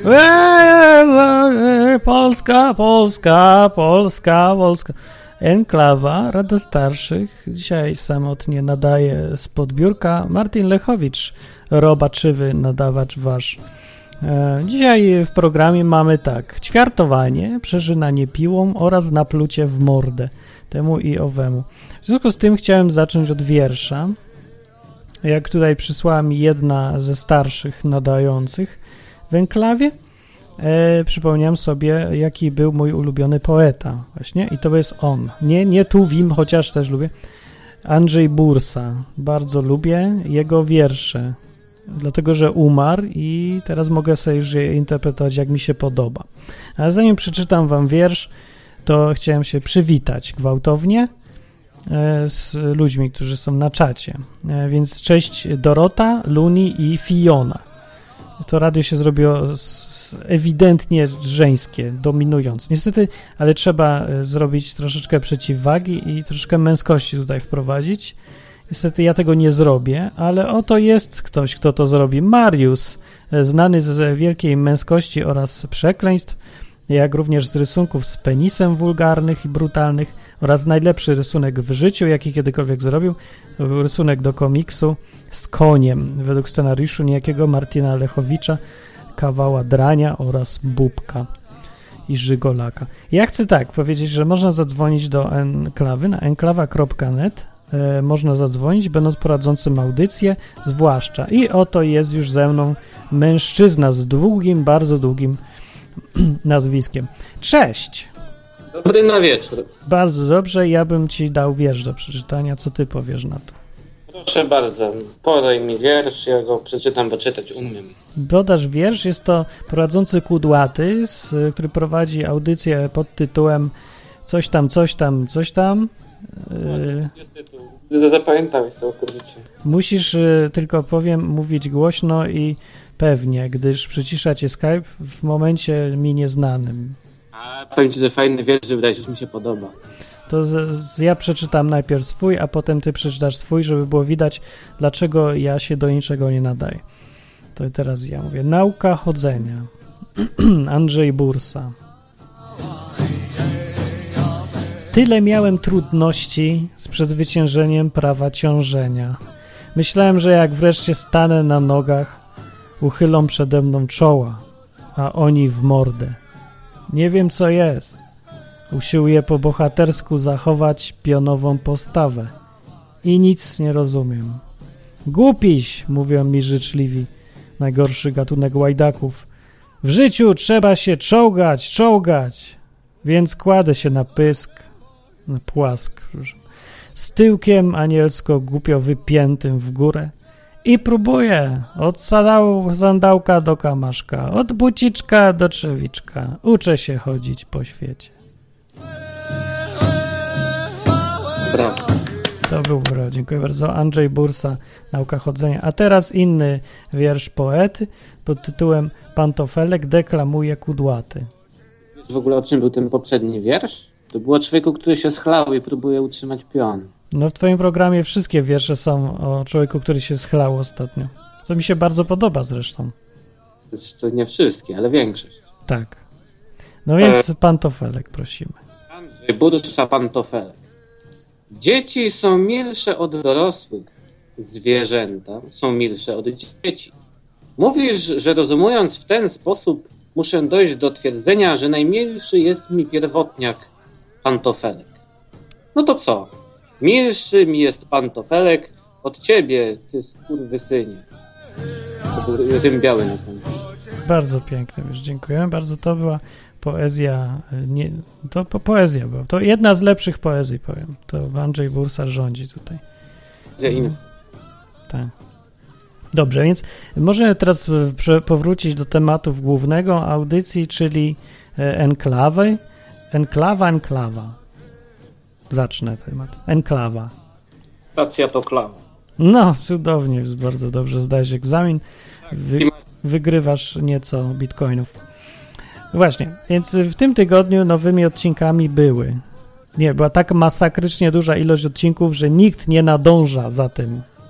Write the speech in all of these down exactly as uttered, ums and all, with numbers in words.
Eee, Polska, Polska, Polska, Polska. Enklawa, Rada Starszych. Dzisiaj samotnie nadaje spod biurka Martin Lechowicz, robaczywy nadawacz wasz. E, dzisiaj w programie mamy tak: ćwiartowanie, przeżynanie piłą oraz naplucie w mordę temu i owemu. W związku z tym chciałem zacząć od wiersza. Jak tutaj przysłała mi jedna ze starszych nadających w enklawie, e, przypomniałem sobie, jaki był mój ulubiony poeta właśnie, i to jest on. Nie, nie Tuwim, chociaż też lubię. Andrzej Bursa. Bardzo lubię jego wiersze, dlatego że umarł i teraz mogę sobie już je interpretować, jak mi się podoba. Ale zanim przeczytam wam wiersz, to chciałem się przywitać gwałtownie z ludźmi, którzy są na czacie. Więc cześć Dorota, Luni i Fiona. To radio się zrobiło ewidentnie żeńskie, dominujące. Niestety, ale trzeba zrobić troszeczkę przeciwwagi i troszeczkę męskości tutaj wprowadzić. Niestety ja tego nie zrobię, ale oto jest ktoś, kto to zrobi. Mariusz, znany z wielkiej męskości oraz przekleństw, jak również z rysunków z penisem wulgarnych i brutalnych, oraz najlepszy rysunek w życiu, jaki kiedykolwiek zrobił, to był rysunek do komiksu z koniem, według scenariuszu niejakiego Martina Lechowicza, kawała drania oraz bubka i żygolaka. Ja chcę tak powiedzieć, że można zadzwonić do enklawy na enklawa kropka net, e, można zadzwonić, będąc prowadzącym audycję, zwłaszcza. I oto jest już ze mną mężczyzna z długim, bardzo długim nazwiskiem. Cześć! Dobry na wieczór. Bardzo dobrze, ja bym ci dał wiersz do przeczytania. Co ty powiesz na to? Proszę bardzo, podaj mi wiersz, ja go przeczytam, bo czytać umiem. Dodasz wiersz, jest to prowadzący Kudłaty, z, który prowadzi audycję pod tytułem coś tam, coś tam, coś tam. No, jest tytuł. Zapamiętałeś całkowicie. Musisz, y, tylko powiem, mówić głośno i pewnie, gdyż przycisza cię Skype w momencie mi nieznanym. A powiem ci, że fajny wiersz, że wydaje się, że mi się podoba. To z, z, ja przeczytam najpierw swój, a potem ty przeczytasz swój, żeby było widać, dlaczego ja się do niczego nie nadaję. To teraz ja mówię. Nauka chodzenia. Andrzej Bursa. Tyle miałem trudności z przezwyciężeniem prawa ciążenia. Myślałem, że jak wreszcie stanę na nogach, uchylą przede mną czoła, a oni w mordę. Nie wiem, co jest. Usiłuję po bohatersku zachować pionową postawę. I nic nie rozumiem. Głupiś, mówią mi życzliwi, najgorszy gatunek łajdaków. W życiu trzeba się czołgać, czołgać. Więc kładę się na pysk, na płask, z tyłkiem anielsko głupio wypiętym w górę i próbuję od sadału, sandałka do kamaszka, od buciczka do trzewiczka. Uczę się chodzić po świecie. Brawo. To był brawo, dziękuję bardzo. Andrzej Bursa, Nauka chodzenia. A teraz inny wiersz poety pod tytułem Pantofelek deklamuje Kudłaty. Wiesz w ogóle, o czym był ten poprzedni wiersz? To było o człowieku, który się schlał i próbuje utrzymać pion. No w twoim programie wszystkie wiersze są o człowieku, który się schlał ostatnio. Co mi się bardzo podoba zresztą. To nie wszystkie, ale większość. Tak. No więc e... Pantofelek prosimy. Andrzej Bursa, Pantofelek. Dzieci są milsze od dorosłych. Zwierzęta są milsze od dzieci. Mówisz, że rozumując w ten sposób muszę dojść do twierdzenia, że najmilszy jest mi pierwotniak Pantofelek. No to co? Milszy mi jest Pantofelek od ciebie, ty skurwysynie. To był tym biały na końcu. Bardzo piękne, już dziękuję. Bardzo to była poezja, nie, to po, poezja była. To jedna z lepszych poezji, powiem. To Andrzej Bursa rządzi tutaj. Hmm. Tak. Dobrze, więc możemy teraz powrócić do tematów głównego audycji, czyli enklawy. Enklawa, enklawa. Zacznę temat. Enklawa. Stacja to klawa. No, cudownie, bardzo dobrze zdajesz egzamin. Wy, wygrywasz nieco bitcoinów. Właśnie, więc w tym tygodniu nowymi odcinkami były. Nie, była tak masakrycznie duża ilość odcinków, że nikt nie nadąża za tym.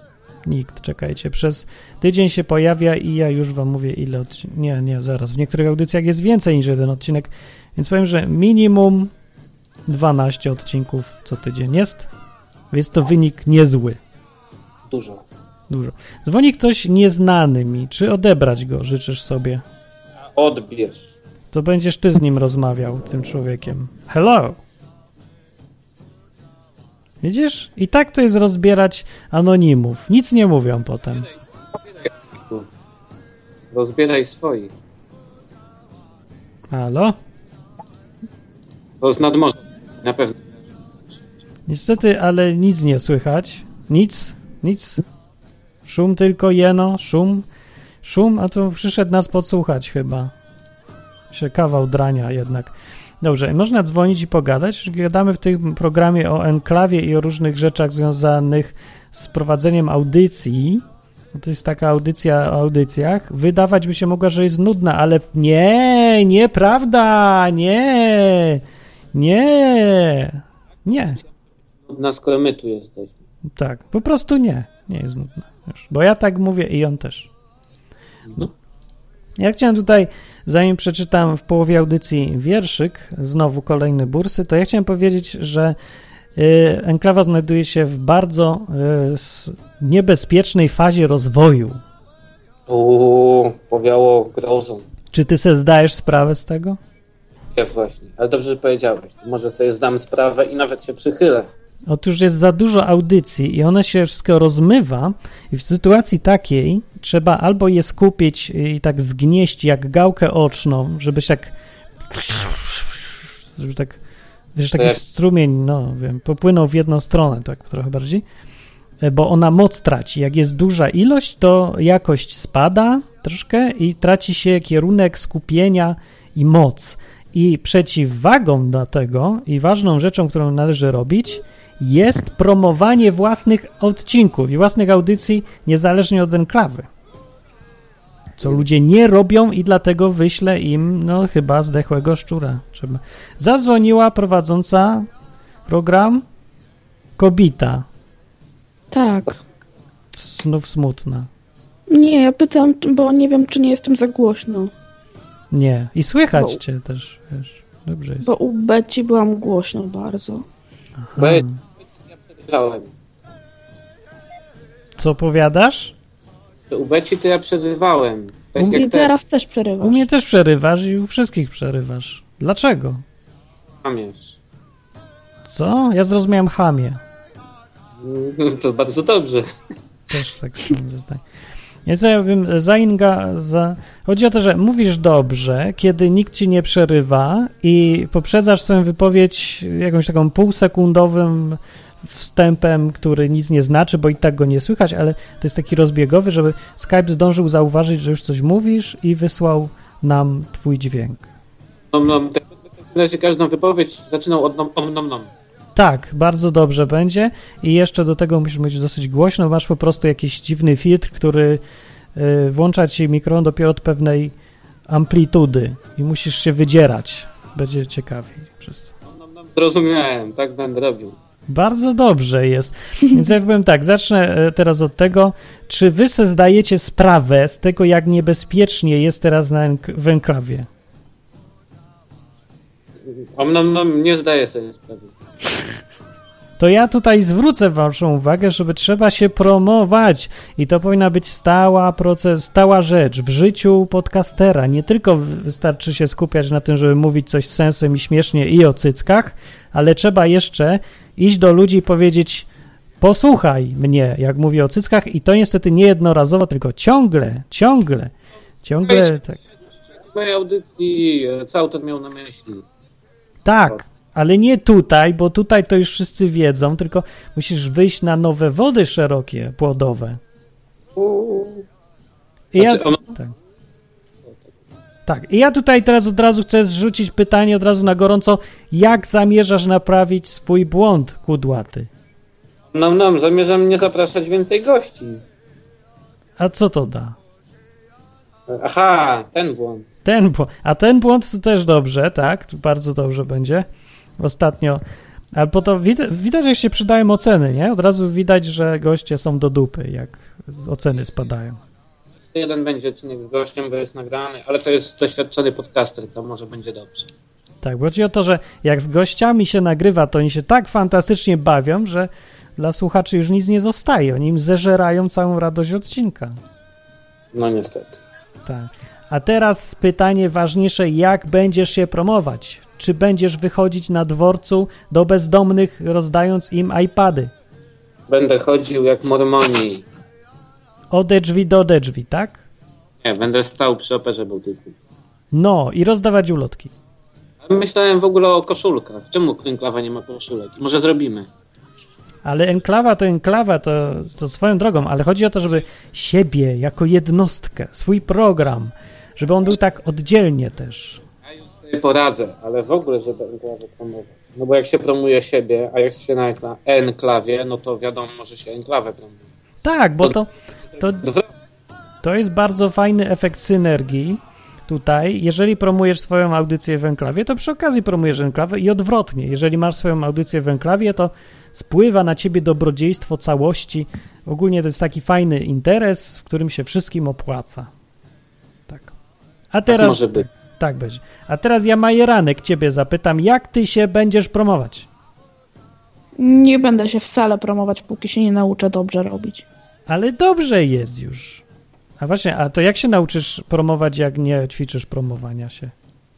Nikt, czekajcie. Przez tydzień się pojawia i ja już wam mówię, ile odcinków. Nie, nie, zaraz. W niektórych audycjach jest więcej niż jeden odcinek, więc powiem, że minimum dwanaście odcinków co tydzień jest. Jest to wynik niezły. Dużo. Dużo. Dzwoni ktoś nieznany mi. Czy odebrać go życzysz sobie? Odbierz. To będziesz ty z nim rozmawiał, tym człowiekiem. Hello! Widzisz? I tak to jest rozbierać anonimów. Nic nie mówią potem. Rozbieraj swoich. Halo? To z nadmorza. Na pewno. Niestety, ale nic nie słychać. Nic, nic. Szum tylko jeno, szum. Szum, a to przyszedł nas podsłuchać chyba. Się kawał drania jednak. Dobrze, można dzwonić i pogadać. Gadamy w tym programie o enklawie i o różnych rzeczach związanych z prowadzeniem audycji. To jest taka audycja o audycjach. Wydawać by się mogła, że jest nudna, ale nie, nieprawda, nie, nie, nie. Nudna, skoro my tu jesteśmy. Tak, po prostu nie, nie jest nudna. Wiesz, bo ja tak mówię i on też. No. Ja chciałem tutaj, zanim przeczytam w połowie audycji wierszyk, znowu kolejny bursy, to ja chciałem powiedzieć, że y, enklawa znajduje się w bardzo y, niebezpiecznej fazie rozwoju. Uuu, powiało grozą. Czy ty sobie zdajesz sprawę z tego? Ja właśnie, ale dobrze, że powiedziałeś. Może sobie zdam sprawę i nawet się przychylę. Otóż jest za dużo audycji i one się wszystko rozmywa i w sytuacji takiej trzeba albo je skupić i tak zgnieść jak gałkę oczną, żebyś tak żeby tak wiesz, taki strumień, no wiem, popłynął w jedną stronę, tak trochę bardziej, bo ona moc traci. Jak jest duża ilość, to jakość spada troszkę i traci się kierunek skupienia i moc. I przeciwwagą do tego i ważną rzeczą, którą należy robić, jest promowanie własnych odcinków i własnych audycji niezależnie od enklawy. Co ludzie nie robią i dlatego wyślę im, no chyba zdechłego szczura. Trzeba. Zadzwoniła prowadząca program Kobita. Tak. Znów smutna. Nie, ja pytam, bo nie wiem, czy nie jestem za głośno. Nie. I słychać bo, cię też, wiesz. Dobrze jest. Bo u Beci byłam głośno bardzo. Bo ja przerywałem. Co powiadasz? U Beci to ja przerywałem. Tak u mnie te... teraz też przerywasz. U mnie też przerywasz i u wszystkich przerywasz. Dlaczego? Pamięć. Co? Ja zrozumiałem chamie. No to bardzo dobrze. Też tak sądzę. Tak. Więc ja bym zainga... Za... Chodzi o to, że mówisz dobrze, kiedy nikt ci nie przerywa i poprzedzasz swoją wypowiedź jakąś taką półsekundowym wstępem, który nic nie znaczy, bo i tak go nie słychać, ale to jest taki rozbiegowy, żeby Skype zdążył zauważyć, że już coś mówisz i wysłał nam twój dźwięk. Nom, nom. W takim razie każdą wypowiedź zaczynał od nom, om, nom, nom. Tak, bardzo dobrze będzie i jeszcze do tego musisz mieć dosyć głośno, masz po prostu jakiś dziwny filtr, który y, włącza ci mikrofon dopiero od pewnej amplitudy i musisz się wydzierać. Będzie ciekawiej. Przez to. Nom, nom, nom. Zrozumiałem, tak będę robił. Bardzo dobrze jest. Więc ja powiem tak, zacznę teraz od tego, czy wy sobie zdajecie sprawę z tego, jak niebezpiecznie jest teraz na enk- w enklawie? Om, nom, nom, nie zdaję sobie sprawy. To ja tutaj zwrócę waszą uwagę, żeby trzeba się promować i to powinna być stała proces, stała rzecz w życiu podcastera. Nie tylko wystarczy się skupiać na tym, żeby mówić coś z sensem i śmiesznie i o cyckach, ale trzeba jeszcze iść do ludzi i powiedzieć: posłuchaj mnie, jak mówię o cyckach, i to niestety nie jednorazowo, tylko ciągle, ciągle, ciągle tak. W mojej audycji co autor miał na myśli? Tak, ale nie tutaj, bo tutaj to już wszyscy wiedzą, tylko musisz wyjść na nowe wody szerokie, płodowe. I ja, Znaczy, on... tak. tak, i ja tutaj teraz od razu chcę zrzucić pytanie od razu na gorąco, jak zamierzasz naprawić swój błąd, kudłaty? No, no, zamierzam nie zapraszać więcej gości. A co to da? Aha, ten błąd. Ten błąd. A ten błąd to też dobrze, tak? To bardzo dobrze będzie. Ostatnio A po to widać, widać, jak się przydają oceny, nie? Od razu widać, że goście są do dupy, jak oceny spadają. Jeden będzie odcinek z gościem, bo jest nagrany, ale to jest doświadczony podcaster, to może będzie dobrze. Tak, bo chodzi o to, że jak z gościami się nagrywa, to oni się tak fantastycznie bawią, że dla słuchaczy już nic nie zostaje. Oni im zeżerają całą radość odcinka. No niestety. Tak. A teraz pytanie ważniejsze, jak będziesz się promować? Czy będziesz wychodzić na dworcu do bezdomnych, rozdając im iPady? Będę chodził jak Mormoni. Ode drzwi do ode drzwi, tak? Nie, będę stał przy operze bałtyckiej. No, i rozdawać ulotki. Myślałem w ogóle o koszulkach. Czemu Enklawa nie ma koszulek? Może zrobimy. Ale enklawa to enklawa, to, to swoją drogą, ale chodzi o to, żeby siebie jako jednostkę, swój program, żeby on był tak oddzielnie też. Ja już sobie poradzę, ale w ogóle, żeby enklawę promować. No bo jak się promuje siebie, a jak się na enklawie, no to wiadomo, że się enklawę promuje. Tak, bo to, to, to jest bardzo fajny efekt synergii tutaj. Jeżeli promujesz swoją audycję w enklawie, to przy okazji promujesz enklawę i odwrotnie. Jeżeli masz swoją audycję w enklawie, to spływa na ciebie dobrodziejstwo całości. Ogólnie to jest taki fajny interes, w którym się wszystkim opłaca. Tak. A teraz... Tak może być. Tak będzie. A teraz ja, Majeranek, ciebie zapytam, jak ty się będziesz promować? Nie będę się wcale promować, póki się nie nauczę dobrze robić. Ale dobrze jest już. A właśnie, a to jak się nauczysz promować, jak nie ćwiczysz promowania się?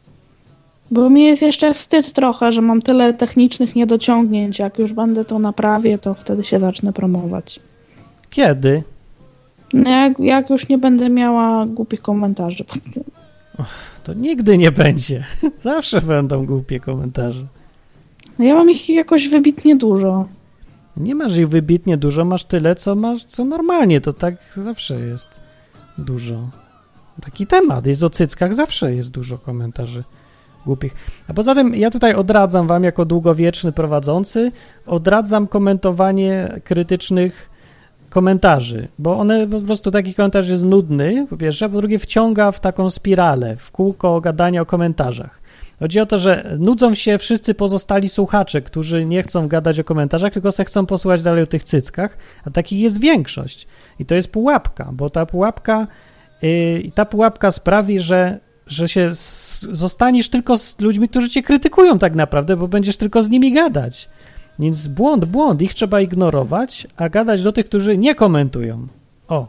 Bo mi jest jeszcze wstyd trochę, że mam tyle technicznych niedociągnięć. Jak już będę to naprawię, to wtedy się zacznę promować. Kiedy? No jak, jak już nie będę miała głupich komentarzy pod tym. To nigdy nie będzie. Zawsze będą głupie komentarze. No ja mam ich jakoś wybitnie dużo. Nie masz ich wybitnie dużo, masz tyle, co masz, co normalnie. To tak zawsze jest dużo. Taki temat. Jest o cyckach, zawsze jest dużo komentarzy głupich. A poza tym ja tutaj odradzam wam, jako długowieczny prowadzący, odradzam komentowanie krytycznych komentarzy, bo one po prostu, taki komentarz jest nudny, po pierwsze, a po drugie wciąga w taką spiralę, w kółko gadania o komentarzach. Chodzi o to, że nudzą się wszyscy pozostali słuchacze, którzy nie chcą gadać o komentarzach, tylko se chcą posłuchać dalej o tych cyckach, a takich jest większość. I to jest pułapka, bo ta pułapka yy, ta pułapka sprawi, że, że się z, zostaniesz tylko z ludźmi, którzy cię krytykują tak naprawdę, bo będziesz tylko z nimi gadać. Więc błąd, błąd, ich trzeba ignorować, a gadać do tych, którzy nie komentują. O.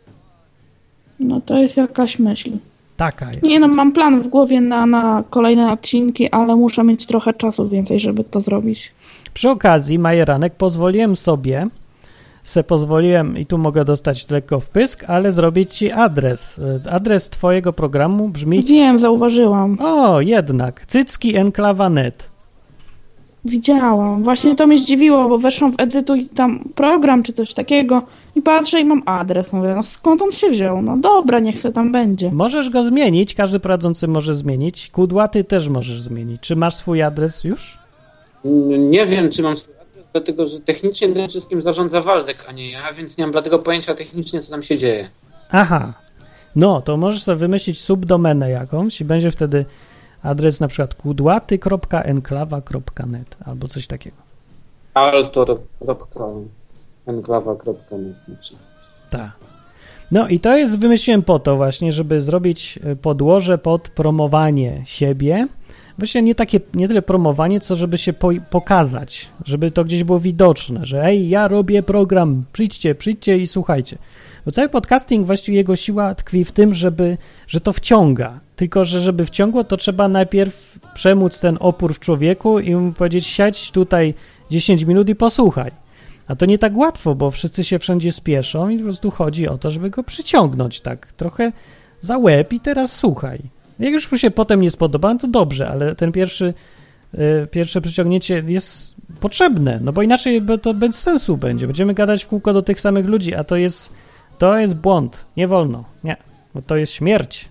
No to jest jakaś myśl. Taka jest. Nie no, mam plan w głowie na, na kolejne odcinki, ale muszę mieć trochę czasu więcej, żeby to zrobić. Przy okazji, Majeranek, pozwoliłem sobie, se pozwoliłem, i tu mogę dostać lekko wpysk, ale zrobić ci adres. Adres twojego programu brzmi... Wiem, zauważyłam. O, jednak. cycki enklawa kropka net. Widziałam. Właśnie to mnie zdziwiło, bo weszłam w edytuj tam program czy coś takiego i patrzę i mam adres. Mówię, no skąd on się wziął? No dobra, niech se tam będzie. Możesz go zmienić, każdy prowadzący może zmienić. Kudłaty też możesz zmienić. Czy masz swój adres już? Nie wiem, czy mam swój adres, dlatego że technicznie tym wszystkim zarządza Waldek, a nie ja, więc nie mam dlatego pojęcia technicznie, co tam się dzieje. Aha. No, to możesz sobie wymyślić subdomenę jakąś i będzie wtedy adres na przykład kudłaty kropka enklawa kropka net albo coś takiego. altor kropka enklawa kropka net. Tak. No i to jest, wymyśliłem po to właśnie, żeby zrobić podłoże pod promowanie siebie. Właśnie nie takie, nie tyle promowanie, co żeby się po, pokazać, żeby to gdzieś było widoczne, że ej, ja robię program, przyjdźcie, przyjdźcie i słuchajcie. Bo cały podcasting, właściwie jego siła tkwi w tym, żeby, że to wciąga. Tylko, że żeby wciągło, to trzeba najpierw przemóc ten opór w człowieku i mu powiedzieć, siedź tutaj dziesięć minut i posłuchaj. A to nie tak łatwo, bo wszyscy się wszędzie spieszą i po prostu chodzi o to, żeby go przyciągnąć tak trochę za łeb i teraz słuchaj. Jak już mu się potem nie spodoba, no to dobrze, ale ten pierwszy, yy, pierwsze przyciągnięcie jest potrzebne, no bo inaczej to bez sensu będzie. Będziemy gadać w kółko do tych samych ludzi, a to jest, to jest błąd. Nie wolno. Nie, bo to jest śmierć.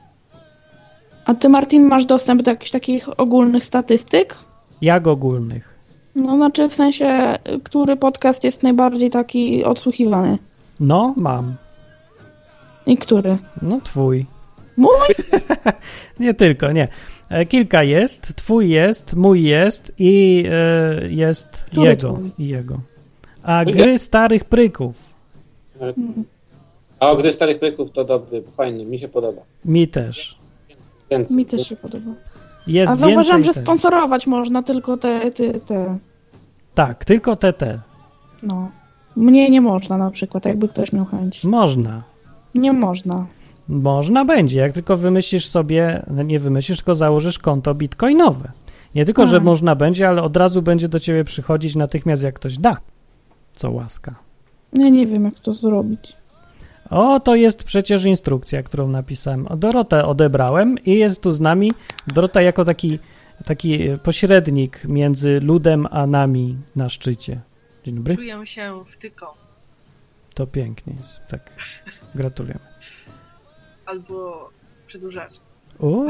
A ty, Martin, masz dostęp do jakichś takich ogólnych statystyk? Jak ogólnych? No znaczy w sensie, który podcast jest najbardziej taki odsłuchiwany? No, mam. I który? No twój. Mój? Nie tylko, nie. E, kilka jest, twój jest, mój jest i e, jest Który jego, twój? i jego. A gry starych pryków. A o gry starych pryków to dobry, fajny, mi się podoba. Mi też. Więcej. Mi też się podoba. Jest A zauważyłam, więcej że też. sponsorować można tylko te, te, te. Tak, tylko te, te. No. Mnie nie można na przykład, jakby ktoś miał chęć. Można. Nie można. Można będzie, jak tylko wymyślisz sobie, no nie wymyślisz, tylko założysz konto bitcoinowe. Nie tylko, że Tak. można będzie, ale od razu będzie do ciebie przychodzić natychmiast, jak ktoś da. Co łaska. Ja nie wiem, jak to zrobić. O, to jest przecież instrukcja, którą napisałem. O, Dorotę odebrałem i jest tu z nami Dorota jako taki, taki pośrednik między ludem a nami na szczycie. Dzień dobry. Czuję się wtyką. To pięknie jest. Tak. Gratulujemy. Albo przedłużacz. O.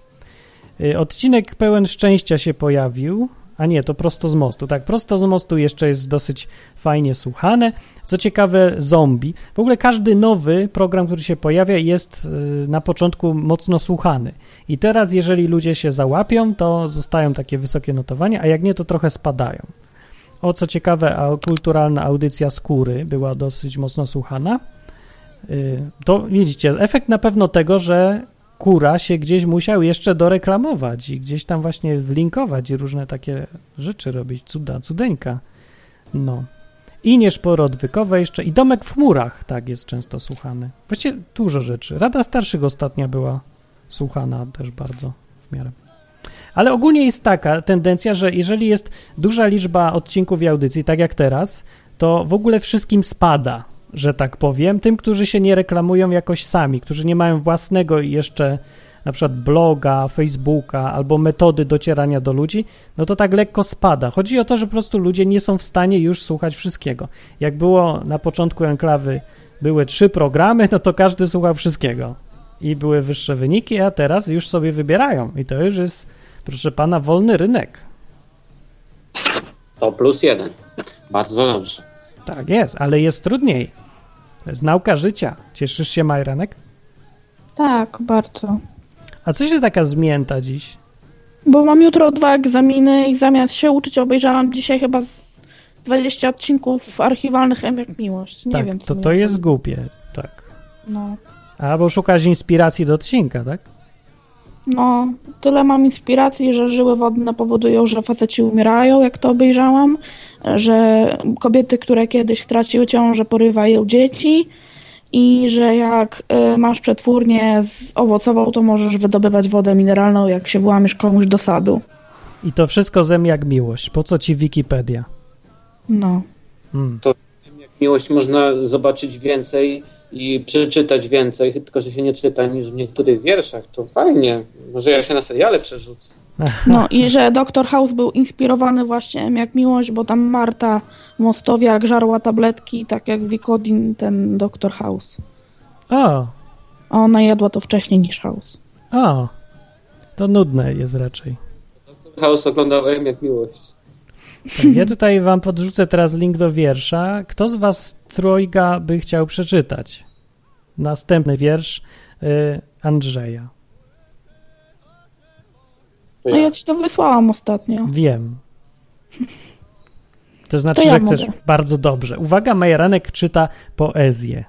Y, Odcinek pełen szczęścia się pojawił. A nie, to prosto z mostu. Tak, prosto z mostu jeszcze jest dosyć fajnie słuchane. Co ciekawe, zombie. W ogóle każdy nowy program, który się pojawia, jest y, na początku mocno słuchany. I teraz, jeżeli ludzie się załapią, to zostają takie wysokie notowania, a jak nie, to trochę spadają. O, co ciekawe, a kulturalna audycja Skóry była dosyć mocno słuchana. Y, to widzicie, efekt na pewno tego, że Kura się gdzieś musiał jeszcze doreklamować i gdzieś tam właśnie wlinkować i różne takie rzeczy robić, cuda, cudeńka. No. I nieszporo odwykowe jeszcze i Domek w chmurach, tak, jest często słuchany. Właściwie dużo rzeczy. Rada Starszych ostatnia była słuchana też bardzo w miarę. Ale ogólnie jest taka tendencja, że jeżeli jest duża liczba odcinków i audycji, tak jak teraz, to w ogóle wszystkim spada, że tak powiem, tym, którzy się nie reklamują jakoś sami, którzy nie mają własnego jeszcze na przykład bloga, Facebooka albo metody docierania do ludzi, no to tak lekko spada. Chodzi o to, że po prostu ludzie nie są w stanie już słuchać wszystkiego. Jak było na początku Enklawy, były trzy programy, no to każdy słuchał wszystkiego i były wyższe wyniki, a teraz już sobie wybierają i to już jest, proszę pana, wolny rynek. To plus jeden. Bardzo dobrze. Tak jest, ale jest trudniej. To jest nauka życia. Cieszysz się, Majranek? Tak, bardzo. A co się taka zmięta dziś? Bo mam jutro dwa egzaminy i zamiast się uczyć, obejrzałam dzisiaj chyba z dwadzieścia odcinków archiwalnych M jak Miłość. Nie tak, wiem, co to mi to jest chodzi. głupie, tak. No. A, bo szukasz inspiracji do odcinka, tak? No, tyle mam inspiracji, że żyły wodne powodują, że faceci umierają, jak to obejrzałam, że kobiety, które kiedyś straciły ciążę, porywają dzieci i że jak y, masz przetwórnię z owocową, to możesz wydobywać wodę mineralną, jak się włamiesz komuś do sadu. I to wszystko zem jak miłość. Po co ci Wikipedia? No. Hmm. Miłość można zobaczyć więcej i przeczytać więcej, tylko że się nie czyta niż w niektórych wierszach. To fajnie. Może ja się na seriale przerzucę. No i że doktor House był inspirowany właśnie M jak Miłość, bo tam Marta Mostowiak żarła tabletki, tak jak Wikodin, ten doktor House. O, A ona jadła to wcześniej niż House. o, to nudne jest raczej. Chaos oglądał M jak Miłość. Tak, ja tutaj wam podrzucę teraz link do wiersza. Kto z was trojga by chciał przeczytać? Następny wiersz y, Andrzeja. To A ja. ja ci to wysłałam ostatnio. Wiem. To znaczy, To ja że chcesz mogę. bardzo dobrze. Uwaga, Majeranek czyta poezję.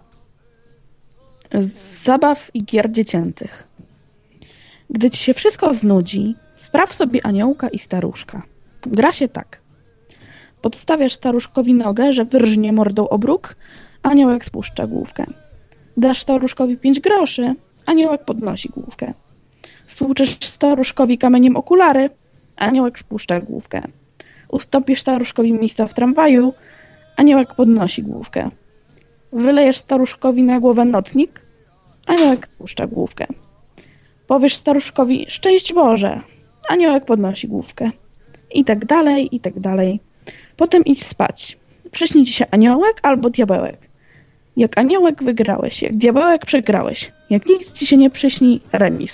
Z zabaw i gier dziecięcych. Gdy ci się wszystko znudzi, spraw sobie aniołka i staruszka. Gra się tak. Podstawiasz staruszkowi nogę, że wyrżnie mordą obróg, aniołek spuszcza główkę. Dasz staruszkowi pięć groszy, aniołek podnosi główkę. Stłuczysz staruszkowi kamieniem okulary, aniołek spuszcza główkę. Ustąpisz staruszkowi miejsca w tramwaju, aniołek podnosi główkę. Wylejesz staruszkowi na głowę nocnik, aniołek spuszcza główkę. Powiesz staruszkowi szczęść Boże, aniołek podnosi główkę. I tak dalej, i tak dalej. Potem idź spać. Przyśni ci się aniołek albo diabełek. Jak aniołek wygrałeś, jak diabełek przegrałeś. Jak nic ci się nie przyśni, remis.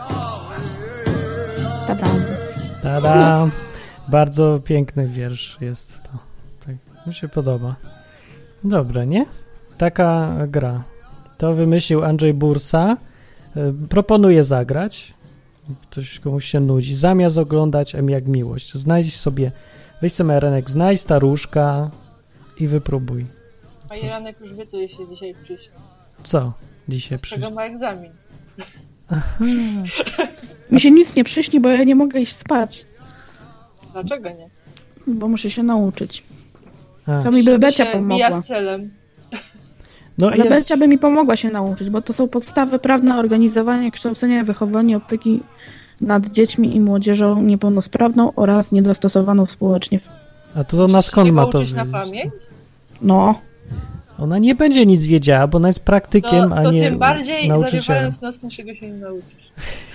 Tadam. Tada! Bardzo piękny wiersz jest to. Tak, mi się podoba. Dobre, nie? Taka gra. To wymyślił Andrzej Bursa. Y, Proponuję zagrać. Ktoś komuś się nudzi. Zamiast oglądać M jak miłość, znajdź sobie, weź sobie Majeranek, znajdź staruszka i wypróbuj. Majeranek już wie, co jej się dzisiaj przyśni. Co dzisiaj Z czego przyjdzie? ma egzamin. Aha. Mi się nic nie przyśni, bo ja nie mogę iść spać, Dlaczego nie? bo muszę się nauczyć. A. To mi by Becia się mija pomogła. z celem. No Ale jest... Becia by mi pomogła się nauczyć, bo to są podstawy prawne organizowania, kształcenia, wychowania, opieki nad dziećmi i młodzieżą niepełnosprawną oraz niedostosowaną społecznie. A to ona skąd ma to uczyć na wiedzieć? pamięć? No, Ona nie będzie nic wiedziała, bo ona jest praktykiem, No, a to nie tym bardziej nauczycielem. zarywając nos niczego się nie nauczysz.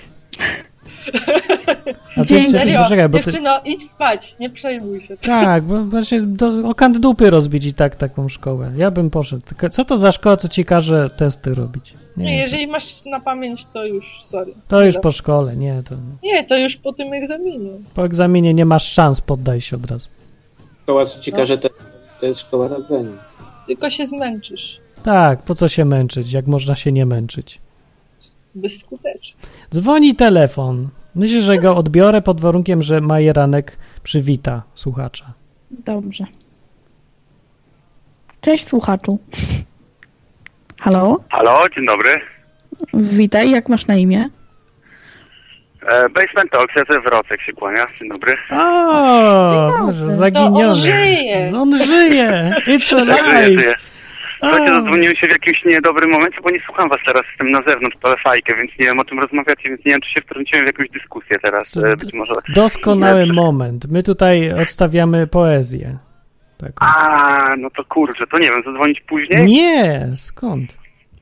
A ty, Dzięki. ty, Serio, poczekaj, bo ty... dziewczyno, idź spać, nie przejmuj się. Tak, bo właśnie do, o kant dupy rozbić i tak taką szkołę. Ja bym poszedł. Tylko co to za szkoła, co ci każe testy robić? Nie, Nie, jeżeli masz na pamięć, to już, sorry. to już po szkole, nie, to... Nie, to już po tym egzaminie. Po egzaminie nie masz szans, poddaj się od razu. Szkoła, co ci każe, to, to jest szkoła radzenia. Tylko się zmęczysz. Tak, po co się męczyć, jak można się nie męczyć? Bezskutecznie. Dzwoni telefon. Myślę, że go odbiorę pod warunkiem, że Majeranek przywita słuchacza. dobrze. Cześć słuchaczu. Halo? Halo, dzień dobry. Witaj, jak masz na imię? E, Basement Talks, ja ze Wrocek się kłania. Dzień dobry. O, Boże, To zaginiony. on żyje. On żyje. It's Żyję, alive. żyję. Słuchajcie, zadzwoniłem się w jakimś niedobrym momencie, bo nie słucham was teraz, jestem na zewnątrz, palę fajkę, więc nie wiem o czym rozmawiacie, więc nie wiem, czy się wtrąciłem w jakąś dyskusję teraz. E, być może... Doskonały moment. My tutaj odstawiamy poezję. Taką. A, no to kurczę, to nie wiem, zadzwonić później? Nie, skąd?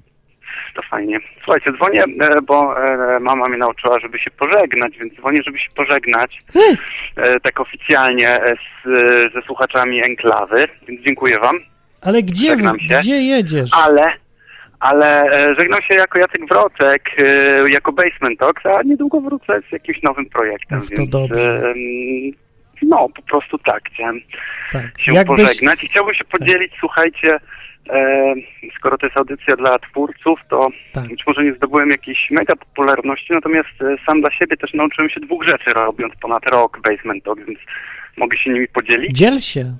To fajnie. Słuchajcie, dzwonię, e, bo e, mama mnie nauczyła, żeby się pożegnać, więc dzwonię, żeby się pożegnać e, tak oficjalnie e, z, ze słuchaczami Enklawy, więc dziękuję wam. Ale gdzie, Żegnam się. gdzie jedziesz? Ale, ale e, żegnam się jako Jacek Wrocek, e, jako Basement Talks, a niedługo wrócę z jakimś nowym projektem, Uf, to więc dobrze. e, no, po prostu tak, chciałem Tak. się Jakbyś... pożegnać i chciałbym się podzielić, słuchajcie, e, skoro to jest audycja dla twórców, to Tak. być może nie zdobyłem jakiejś mega popularności, natomiast e, sam dla siebie też nauczyłem się dwóch rzeczy, robiąc ponad rok Basement Talks, więc mogę się nimi podzielić. Dziel się.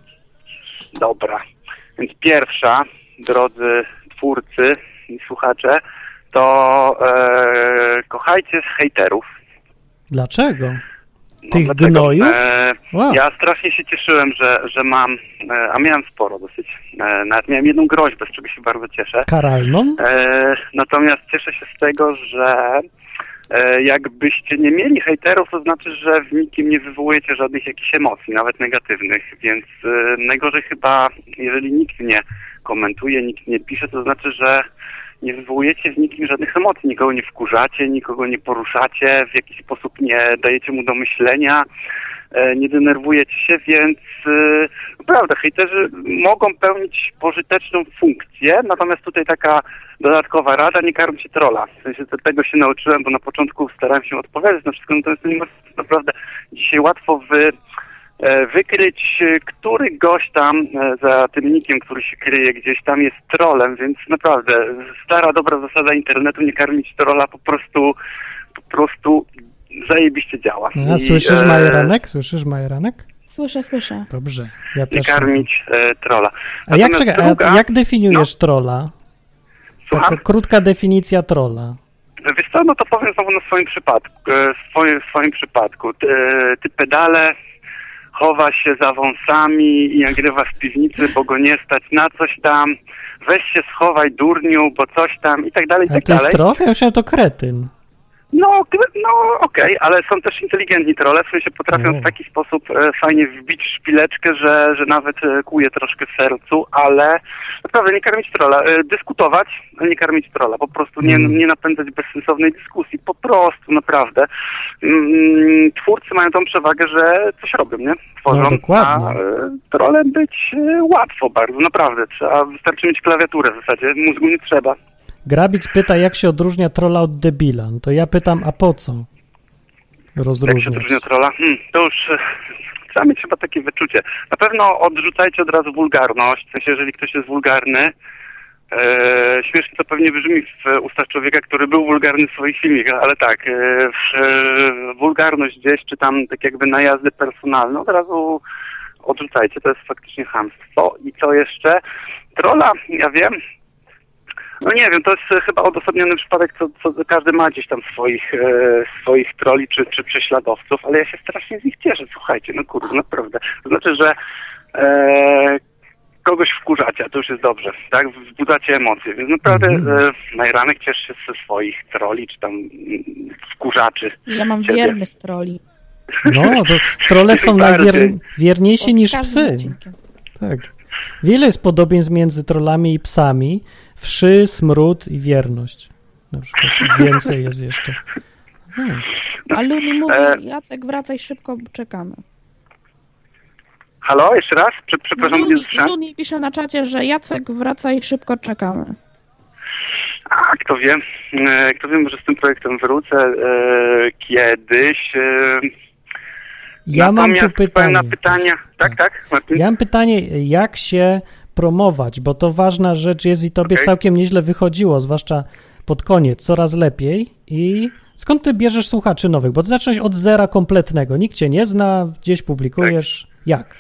Dobra. Więc pierwsza, drodzy twórcy i słuchacze, to e, kochajcie hejterów. Dlaczego? No, Tych dlaczego? gnojów? E, Wow. ja strasznie się cieszyłem, że, że mam, e, a miałem sporo dosyć, e, nawet miałem jedną groźbę, z czego się bardzo cieszę. Karalną? E, natomiast cieszę się z tego, że e, jakbyście nie mieli hejterów, to znaczy, że w nikim nie wywołujecie żadnych jakichś emocji, nawet negatywnych, więc e, najgorzej chyba, jeżeli nikt nie komentuje, nikt nie pisze, to znaczy, że nie wywołujecie w nikim żadnych emocji, nikogo nie wkurzacie, nikogo nie poruszacie, w jakiś sposób nie dajecie mu do myślenia, e, nie denerwujecie się, więc e, naprawdę hejterzy mogą pełnić pożyteczną funkcję, natomiast tutaj taka dodatkowa rada, nie karmcie trolla. W sensie tego się nauczyłem, bo na początku starałem się odpowiadać na wszystko, natomiast to nie jest naprawdę dzisiaj łatwo wy, e, wykryć, e, który gość tam e, za tym nickiem, który się kryje gdzieś tam jest trollem, więc naprawdę stara, dobra zasada internetu, nie karmić trolla, po prostu po prostu zajebiście działa. A, I, słyszysz e, Majeranek? Słyszysz Majeranek? Słyszę, słyszę. Dobrze, ja Nie też. karmić e, trolla. A jak, Natomiast czekaj, druga- a jak definiujesz trolla? Taka Słucham? krótka definicja trolla. Wiesz co, no to powiem znowu na swoim przypadku. e, Swoim, w swoim przypadku. Ty, ty pedale, chowa się za wąsami i nagrywa w piwnicy, bo go nie stać na coś tam. Weź się schowaj, durniu, bo coś tam i tak dalej, i A tak to jest dalej. troll? Ja myślałem, to kretyn. No, k- no okej, ale są też inteligentni trolle, w sensie potrafią No. w taki sposób e, fajnie wbić szpileczkę, że, że nawet e, kłuje troszkę w sercu, ale naprawdę nie karmić trolla. E, dyskutować, ale nie karmić trolla. Po prostu nie, Mm. nie napędzać bezsensownej dyskusji. Po prostu, naprawdę. Mm, twórcy mają tą przewagę, że coś robią, nie? Tworzą, No, dokładnie. a e, trolem być e, łatwo bardzo, naprawdę. Trzeba, wystarczy mieć klawiaturę w zasadzie, mózgu nie trzeba. Grabic pyta, jak się odróżnia trolla od debila. No to ja pytam, a po co Jak się rozróżniać? odróżnia trolla? Hmm, to już e, trzeba mieć chyba takie wyczucie. Na pewno odrzucajcie od razu wulgarność. W sensie, jeżeli ktoś jest wulgarny, E, śmiesznie to pewnie brzmi w ustach człowieka, który był wulgarny w swoich filmikach, ale tak, e, w, e, wulgarność gdzieś, czy tam tak jakby najazdy personalne, od razu odrzucajcie, to jest faktycznie chamstwo. I co jeszcze? Trolla, ja wiem, no nie wiem, to jest chyba odosobniony przypadek, co, co każdy ma gdzieś tam swoich, e, swoich troli czy, czy prześladowców, ale ja się strasznie z nich cieszę, słuchajcie, no kurde, naprawdę. To znaczy, że e, kogoś wkurzacie, a to już jest dobrze, tak? Wzbudzacie emocje, więc naprawdę mm. e, Majranek cieszy się ze swoich troli, czy tam mm, wkurzaczy. Ja mam ciebie. wiernych troli. No, to trolle są najwierniejsi niż psy. Odcinkiem. Tak. Wiele jest podobieństw między trollami i psami. Wszy, smród i wierność. Na przykład więcej jest jeszcze. Hmm. A Luni mówi, E... Jacek, wracaj szybko, bo czekamy. Halo, jeszcze raz? Prze- przepraszam, Luni, nie słyszałem. Luni pisze na czacie, że Jacek, wracaj szybko, czekamy. A, kto wie, e, kto wie, może z tym projektem wrócę e, kiedyś. E, Ja mam tu pytanie. Na pytania. Tak, tak, Martin? Ja mam pytanie, jak się promować, bo to ważna rzecz jest i tobie Okay. całkiem nieźle wychodziło, zwłaszcza pod koniec, coraz lepiej. I skąd ty bierzesz słuchaczy nowych? Bo ty zacząłeś od zera kompletnego, nikt cię nie zna, gdzieś publikujesz. Tak. Jak?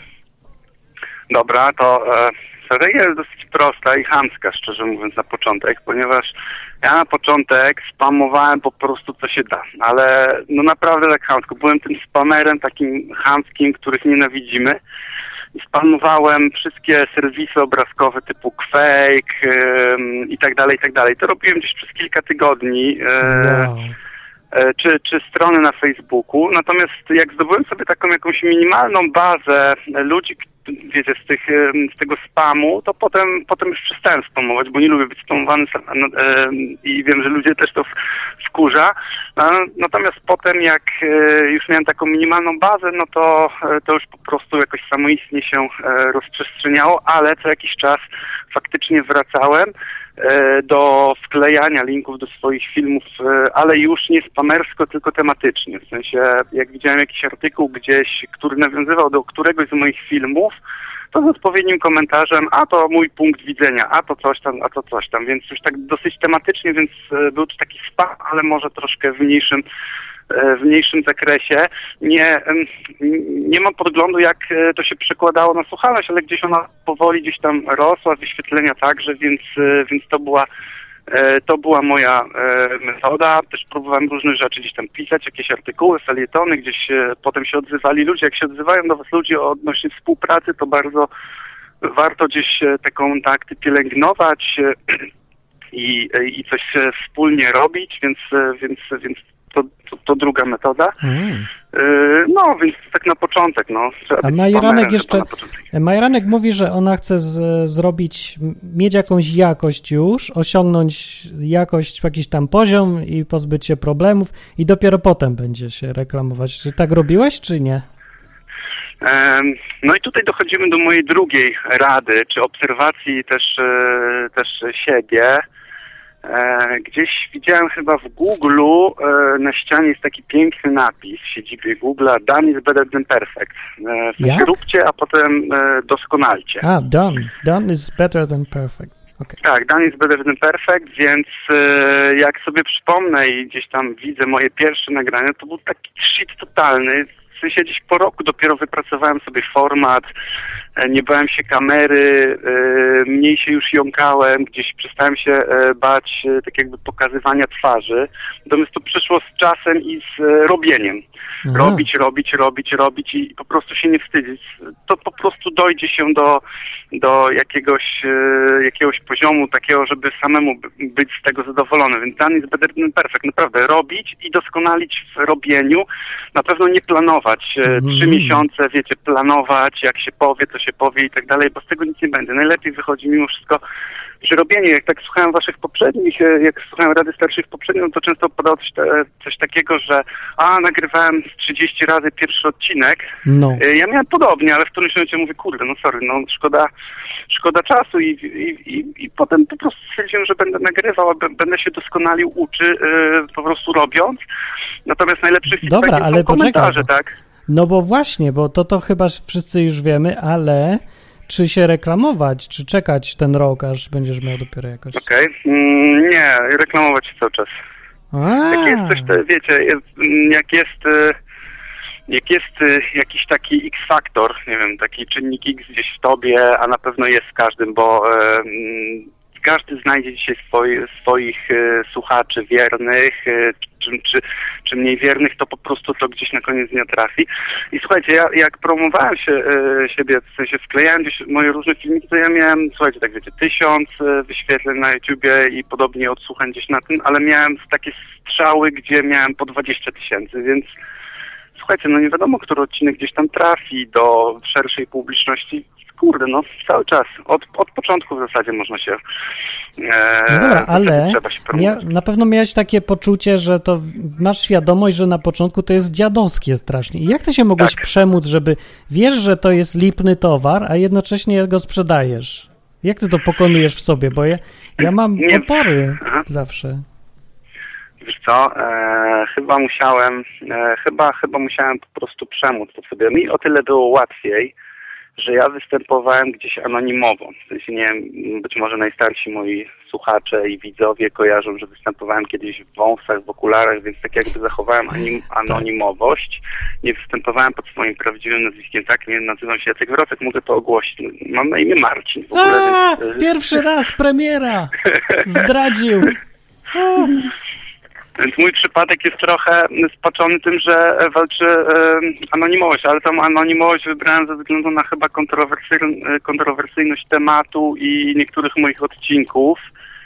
Dobra, to e, strategia jest dosyć prosta i chamska, szczerze mówiąc, na początek, ponieważ ja na początek spamowałem po prostu co się da, ale no naprawdę tak chamsko. Byłem tym spamerem takim chamskim, których nienawidzimy i spamowałem wszystkie serwisy obrazkowe typu Quake e, i tak dalej, i tak dalej. To robiłem gdzieś przez kilka tygodni. E, Wow. Czy, czy strony na Facebooku. Natomiast jak zdobyłem sobie taką jakąś minimalną bazę ludzi, wiecie, z, tych, z tego spamu, to potem, potem już przestałem spamować, bo nie lubię być spamowany i wiem, że ludzie też to wkurza. Natomiast potem jak już miałem taką minimalną bazę, no to, to już po prostu jakoś samoistnie się rozprzestrzeniało, ale co jakiś czas faktycznie wracałem do wklejania linków do swoich filmów, ale już nie spamersko, tylko tematycznie. W sensie, jak widziałem jakiś artykuł gdzieś, który nawiązywał do któregoś z moich filmów, to z odpowiednim komentarzem, a to mój punkt widzenia, a to coś tam, a to coś tam, więc już tak dosyć tematycznie, więc był to taki spam, ale może troszkę w mniejszym w mniejszym zakresie. Nie, nie mam podglądu, jak to się przekładało na słuchalność, ale gdzieś ona powoli gdzieś tam rosła, wyświetlenia także, więc, więc to była to była moja metoda. Też próbowałem różne rzeczy gdzieś tam pisać, jakieś artykuły, felietony, gdzieś potem się odzywali ludzie. Jak się odzywają do was ludzie odnośnie współpracy, to bardzo warto gdzieś te kontakty pielęgnować i, i coś wspólnie robić, więc, więc, więc To, to, to druga metoda. Mm. No, więc tak na początek. No. A Majranek jeszcze, Majranek mówi, że ona chce z, zrobić, mieć jakąś jakość już, osiągnąć jakość, jakiś tam poziom i pozbyć się problemów i dopiero potem będzie się reklamować. Czy tak robiłeś, czy nie? No i tutaj dochodzimy do mojej drugiej rady, czy obserwacji też, też siebie. Gdzieś widziałem chyba w Google'u, na ścianie jest taki piękny napis w siedzibie Google'a: done is better than perfect. Zróbcie, a potem doskonalcie. A, done. Done is better than perfect. Okay. Tak, done is better than perfect, więc jak sobie przypomnę i gdzieś tam widzę moje pierwsze nagrania, to był taki shit totalny. W sensie gdzieś po roku dopiero wypracowałem sobie format, nie bałem się kamery, mniej się już jąkałem, gdzieś przestałem się bać tak jakby pokazywania twarzy. Natomiast to przyszło z czasem i z robieniem. Aha. Robić, robić, robić, robić i po prostu się nie wstydzić. To po prostu dojdzie się do, do jakiegoś, jakiegoś poziomu takiego, żeby samemu być z tego zadowolony. Więc done is better than perfect. Naprawdę robić i doskonalić w robieniu. Na pewno nie planować. Mm. Trzy miesiące, wiecie, planować, jak się powie, to się powie i tak dalej, bo z tego nic nie będzie. Najlepiej wychodzi mimo wszystko przy robieniu. Jak tak słuchałem waszych poprzednich, jak słuchałem rady starszych poprzednich, no to często padało coś, coś takiego, że a, nagrywałem trzydzieści razy pierwszy odcinek. No. Ja miałem podobnie, ale w którymś momencie mówię, kurde, no sorry, no szkoda, szkoda czasu i, i, i, i potem po prostu stwierdziłem, że będę nagrywał, będę się doskonalił, uczy, yy, po prostu robiąc. Natomiast najlepszy feedback są komentarze, tak? No bo właśnie, bo to to chyba wszyscy już wiemy, ale czy się reklamować, czy czekać ten rok, aż będziesz miał dopiero jakoś... Okej, okay. mm, nie, reklamować się cały czas. A. Jak jest coś, to wiecie, jest, jak jest... Jak jest jakiś taki X-faktor, nie wiem, taki czynnik X gdzieś w tobie, a na pewno jest w każdym, bo e, każdy znajdzie dzisiaj swoi, swoich e, słuchaczy wiernych, e, czy, czy, czy mniej wiernych, to po prostu to gdzieś na koniec dnia trafi. I słuchajcie, ja jak promowałem się e, siebie, w sensie wklejałem gdzieś moje różne filmiki, to ja miałem, słuchajcie, tak wiecie, tysiąc e, wyświetleń na YouTubie i podobnie odsłuchań gdzieś na tym, ale miałem takie strzały, gdzie miałem po dwadzieścia tysięcy, więc słuchajcie, no nie wiadomo, który odcinek gdzieś tam trafi do szerszej publiczności. Kurde, no cały czas. Od, od początku w zasadzie można się... E, no dobra, ale trzeba się ja, na pewno miałeś takie poczucie, że to masz świadomość, że na początku to jest dziadowskie strasznie. I jak ty się mogłeś tak. przemóc, żeby... Wiesz, że to jest lipny towar, a jednocześnie go sprzedajesz. Jak ty to pokonujesz w sobie? Bo ja, ja mam nie, opory aha. zawsze. Wiesz co, e, chyba musiałem, e, chyba, chyba musiałem po prostu przemóc to sobie. Mi o tyle było łatwiej, że ja występowałem gdzieś anonimowo. W sensie, nie wiem, być może najstarsi moi słuchacze i widzowie kojarzą, że występowałem kiedyś w wąsach, w okularach, więc tak jakby zachowałem anim, anonimowość. Nie występowałem pod swoim prawdziwym nazwiskiem, tak, nie nazywam się Jacek Wrocek, mogę to ogłosić. Mam na imię Marcin. W ogóle, A, więc... Pierwszy raz premiera! Zdradził! A. Więc mój przypadek jest trochę spaczony tym, że walczy e, anonimowość, ale tą anonimowość wybrałem ze względu na chyba kontrowersyjn- kontrowersyjność tematu i niektórych moich odcinków.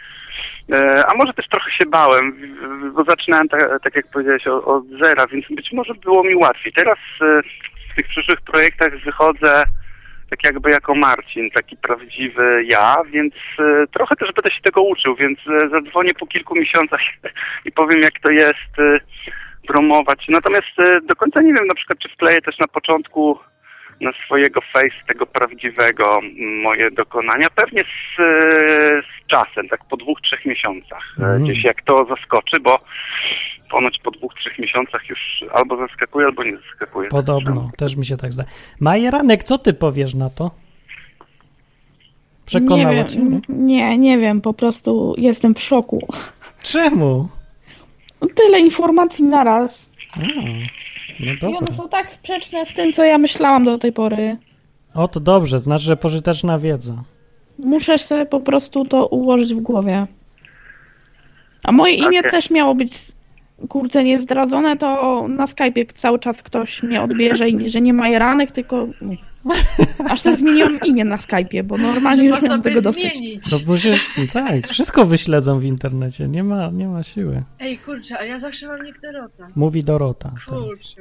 E, a może też trochę się bałem, bo zaczynałem, tak, tak jak powiedziałeś, od, od zera, więc być może było mi łatwiej. Teraz e, w tych przyszłych projektach wychodzę tak jakby jako Marcin, taki prawdziwy ja, więc y, trochę też będę się tego uczył, więc y, zadzwonię po kilku miesiącach i powiem, jak to jest y, promować. Natomiast y, do końca nie wiem na przykład, czy wkleję też na początku na swojego face tego prawdziwego moje dokonania. Pewnie z, y, z czasem, tak po dwóch, trzech miesiącach. Mm. Gdzieś jak to zaskoczy, bo ponoć po dwóch, trzech miesiącach już albo zaskakuje, albo nie zaskakuje. Podobno, też mi się tak zdaje. Majeranek, co ty powiesz na to? Przekonała nie cię? Wiem, nie, nie wiem, po prostu jestem w szoku. Czemu? Tyle informacji naraz. A, no I dobra. one są tak sprzeczne z tym, co ja myślałam do tej pory. O, to dobrze, znaczy, że pożyteczna wiedza. Muszę sobie po prostu to ułożyć w głowie. A moje imię Okay. też miało być, kurczę, niezdradzone, to na Skype'ie cały czas ktoś mnie odbierze i że nie Majeranek, tylko... Aż tak zmieniłam imię na Skype'ie, bo normalnie już miałam tego dosyć. Zmienić. To musisz, tak, wszystko wyśledzą w internecie, nie ma, nie ma siły. Ej, kurczę, a ja zawsze mam nick Dorota. Mówi Dorota. Kurczę.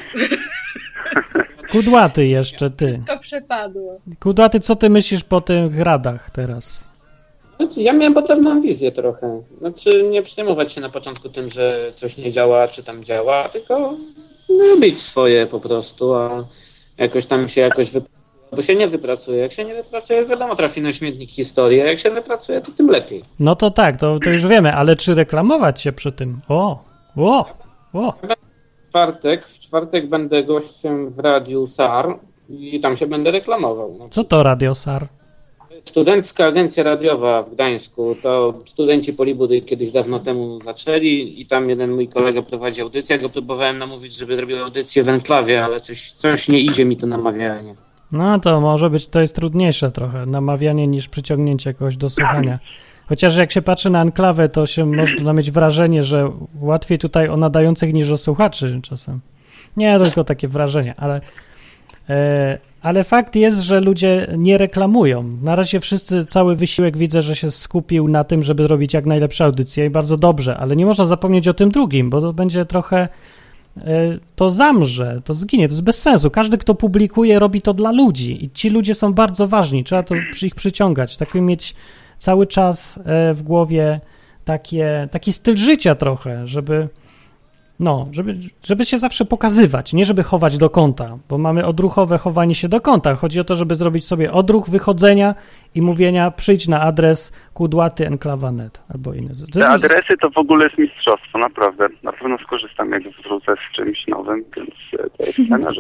Kudłaty jeszcze, ty. Wszystko przepadło. Kudłaty, co ty myślisz po tych radach teraz? Znaczy, ja miałem podobną wizję trochę. Znaczy, nie przejmować się na początku tym, że coś nie działa, czy tam działa, tylko robić swoje po prostu, a jakoś tam się jakoś wypracuje, bo się nie wypracuje. Jak się nie wypracuje, wiadomo, trafi na śmietnik historii, a jak się wypracuje, to tym lepiej. No to tak, to, to już wiemy, ale czy reklamować się przy tym? O, o, o. W czwartek, w czwartek będę gościem w Radiu S A R i tam się będę reklamował. No. Co to Radio S A R? Studencka Agencja Radiowa w Gdańsku, to studenci Polibudy kiedyś dawno temu zaczęli i tam jeden mój kolega prowadzi audycję. Ja go próbowałem namówić, żeby zrobił audycję w Enklawie, ale coś, coś nie idzie mi to namawianie. No to może być, to jest trudniejsze trochę, namawianie niż przyciągnięcie kogoś do słuchania. Chociaż jak się patrzy na Enklawę, to się można mieć wrażenie, że łatwiej tutaj o nadających niż o słuchaczy czasem. Nie, tylko takie wrażenie, ale... E, ale fakt jest, że ludzie nie reklamują. Na razie wszyscy, cały wysiłek widzę, że się skupił na tym, żeby robić jak najlepsze audycje i bardzo dobrze, ale nie można zapomnieć o tym drugim, bo to będzie trochę, to zamrze, to zginie, to jest bez sensu. Każdy, kto publikuje, robi to dla ludzi i ci ludzie są bardzo ważni, trzeba to ich przyciągać, taki mieć cały czas w głowie takie, taki styl życia trochę, żeby... No, żeby, żeby się zawsze pokazywać, nie żeby chować do kąta, bo mamy odruchowe chowanie się do kąta. Chodzi o to, żeby zrobić sobie odruch wychodzenia i mówienia przyjdź na adres kudłaty enklawa kropka net albo inny. Te jest... adresy to w ogóle jest mistrzostwo, naprawdę. Na pewno skorzystam, jak wrócę z czymś nowym, więc to jest fajna rzecz.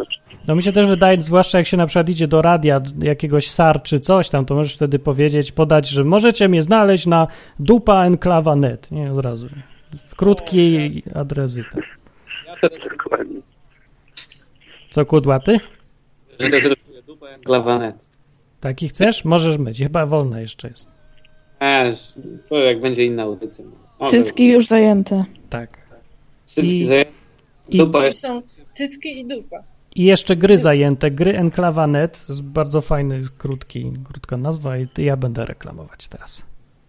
No mi się też wydaje, zwłaszcza jak się na przykład idzie do radia jakiegoś S A R czy coś tam, to możesz wtedy powiedzieć, podać, że możecie mnie znaleźć na dupa enklawa kropka net, nie, od razu. Krótki adresy. Tak. Dokładnie. Co, kudłaty? Że rezerwuję dupa enklawa kropka net. Taki chcesz? Możesz myć, chyba wolna jeszcze jest. Eee, to jak będzie inna audycja. O, Cycki już zajęte. Tak. Cycki I- zajęte. i- Dupa To jest. są cycki i dupa. I jeszcze gry zajęte, gry enklawa kropka net, to jest bardzo fajny, krótki, krótka nazwa i ja będę reklamować teraz.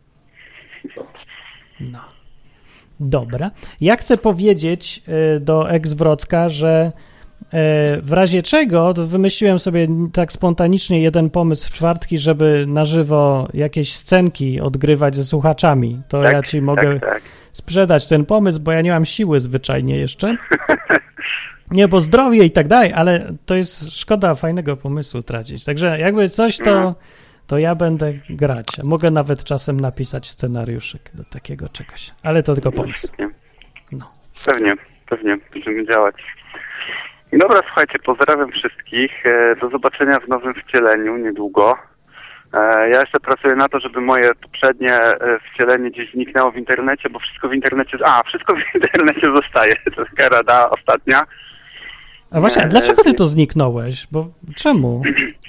No. Dobra. Ja chcę powiedzieć y, do ex-Wrocka, że y, w razie czego to wymyśliłem sobie tak spontanicznie jeden pomysł w czwartki, żeby na żywo jakieś scenki odgrywać ze słuchaczami. To Tak, ja ci mogę tak, tak. sprzedać ten pomysł, bo ja nie mam siły zwyczajnie jeszcze. Nie, bo zdrowie i tak dalej, ale to jest szkoda fajnego pomysłu tracić. Także jakby coś, to, to ja będę grać. Mogę nawet czasem napisać scenariuszek do takiego czegoś, ale to tylko pomysł. Świetnie. No. Pewnie, pewnie będziemy działać. Dobra, słuchajcie, pozdrawiam wszystkich. E, Do zobaczenia w nowym wcieleniu niedługo. E, Ja jeszcze pracuję na to, żeby moje poprzednie e, wcielenie gdzieś zniknęło w internecie, bo wszystko w internecie... A, wszystko w internecie zostaje. To jest taka rada ostatnia. A właśnie, a dlaczego ty to zniknąłeś? Bo czemu?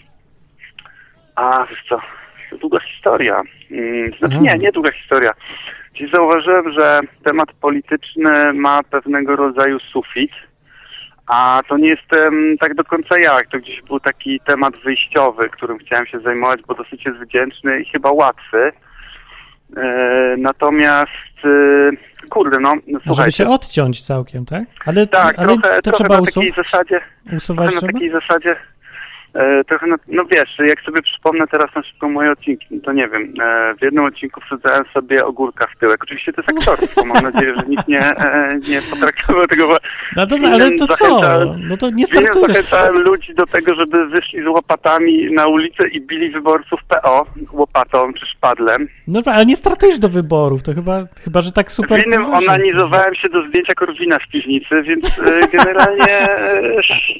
A, wiesz co, to długa historia. Mm, Znaczy Aha. nie, nie długa historia. Dziś zauważyłem, że temat polityczny ma pewnego rodzaju sufit, a to nie jestem tak do końca ja. To gdzieś był taki temat wyjściowy, którym chciałem się zajmować, bo dosyć jest wdzięczny i chyba łatwy. E, natomiast, e, kurde, no, A żeby słuchajcie. się odciąć całkiem, tak? Ale, Tak, ale trochę, to trochę trzeba na usu- takiej zasadzie... usuwać Trochę na trzeba? takiej zasadzie, e, trochę na, no wiesz, jak sobie przypomnę teraz na szybko moje odcinki, no to nie wiem, e, w jednym odcinku wsadzałem sobie ogórka w tyłek. Oczywiście to jest aktorstwo, mam nadzieję, że nikt nie, e, nie potraktował tego. Bo No dobra, ale to co? zachęcałem- No to nie Winien startujesz. zachęcałem ludzi do tego, żeby wyszli z łopatami na ulicę i bili wyborców P O łopatą czy szpadlem. Dobra, ale nie startujesz do wyborów, to chyba, chyba że tak super... W innym poważnie. onanizowałem się do zdjęcia Korwina z piwnicy, więc e, generalnie... E,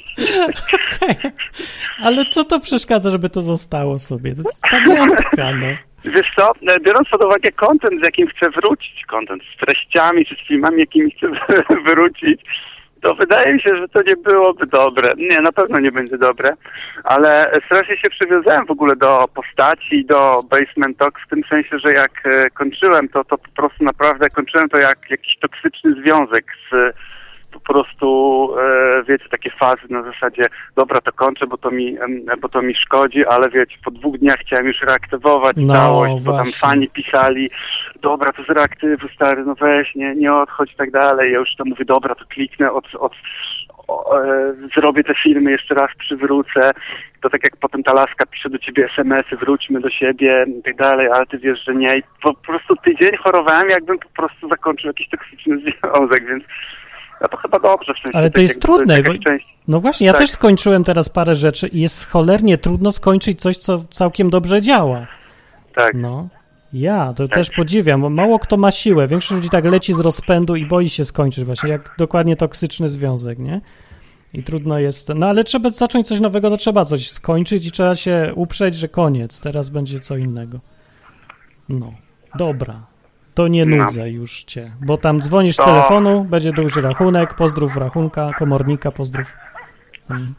Okej. Ale co to przeszkadza, żeby to zostało sobie? To jest pamiątka, no. Wiesz co, biorąc pod uwagę content, z jakim chcę wrócić, content z treściami czy z filmami, jakimi chcę wrócić, to wydaje mi się, że to nie byłoby dobre. Nie, na pewno nie będzie dobre, ale strasznie się przywiązałem w ogóle do postaci, do Basement Talk, w tym sensie, że jak e, kończyłem to, to po prostu naprawdę kończyłem to jak jakiś toksyczny związek z po prostu, e, wiecie, takie fazy na zasadzie, dobra, to kończę, bo to mi, em, bo to mi szkodzi, ale wiecie, po dwóch dniach chciałem już reaktywować No, całość, bo tam właśnie. fani pisali, dobra, to zreaktywuj, stary, no weź, nie, nie odchodź i tak dalej. Ja już to mówię, dobra, to kliknę, od, od, o, e, zrobię te filmy, jeszcze raz przywrócę. To tak jak potem ta laska pisze do ciebie es em esy, wróćmy do siebie i tak dalej, ale ty wiesz, że nie. I po prostu tydzień chorowałem, jakbym po prostu zakończył jakiś toksyczny związek, więc no to chyba dobrze. W sensie, Ale to tak jest jakby trudne, jakaś bo- część. No właśnie, ja Tak. też skończyłem teraz parę rzeczy i jest cholernie trudno skończyć coś, co całkiem dobrze działa. Tak. No. Ja to też podziwiam, bo mało kto ma siłę. Większość ludzi tak leci z rozpędu i boi się skończyć właśnie, jak dokładnie toksyczny związek, nie? I trudno jest, no ale trzeba zacząć coś nowego, to trzeba coś skończyć i trzeba się uprzeć, że koniec, teraz będzie co innego. No, dobra. To nie No. nudzę już cię, bo tam dzwonisz To- z telefonu, będzie duży rachunek, pozdrów rachunka, komornika, pozdrów. Mm.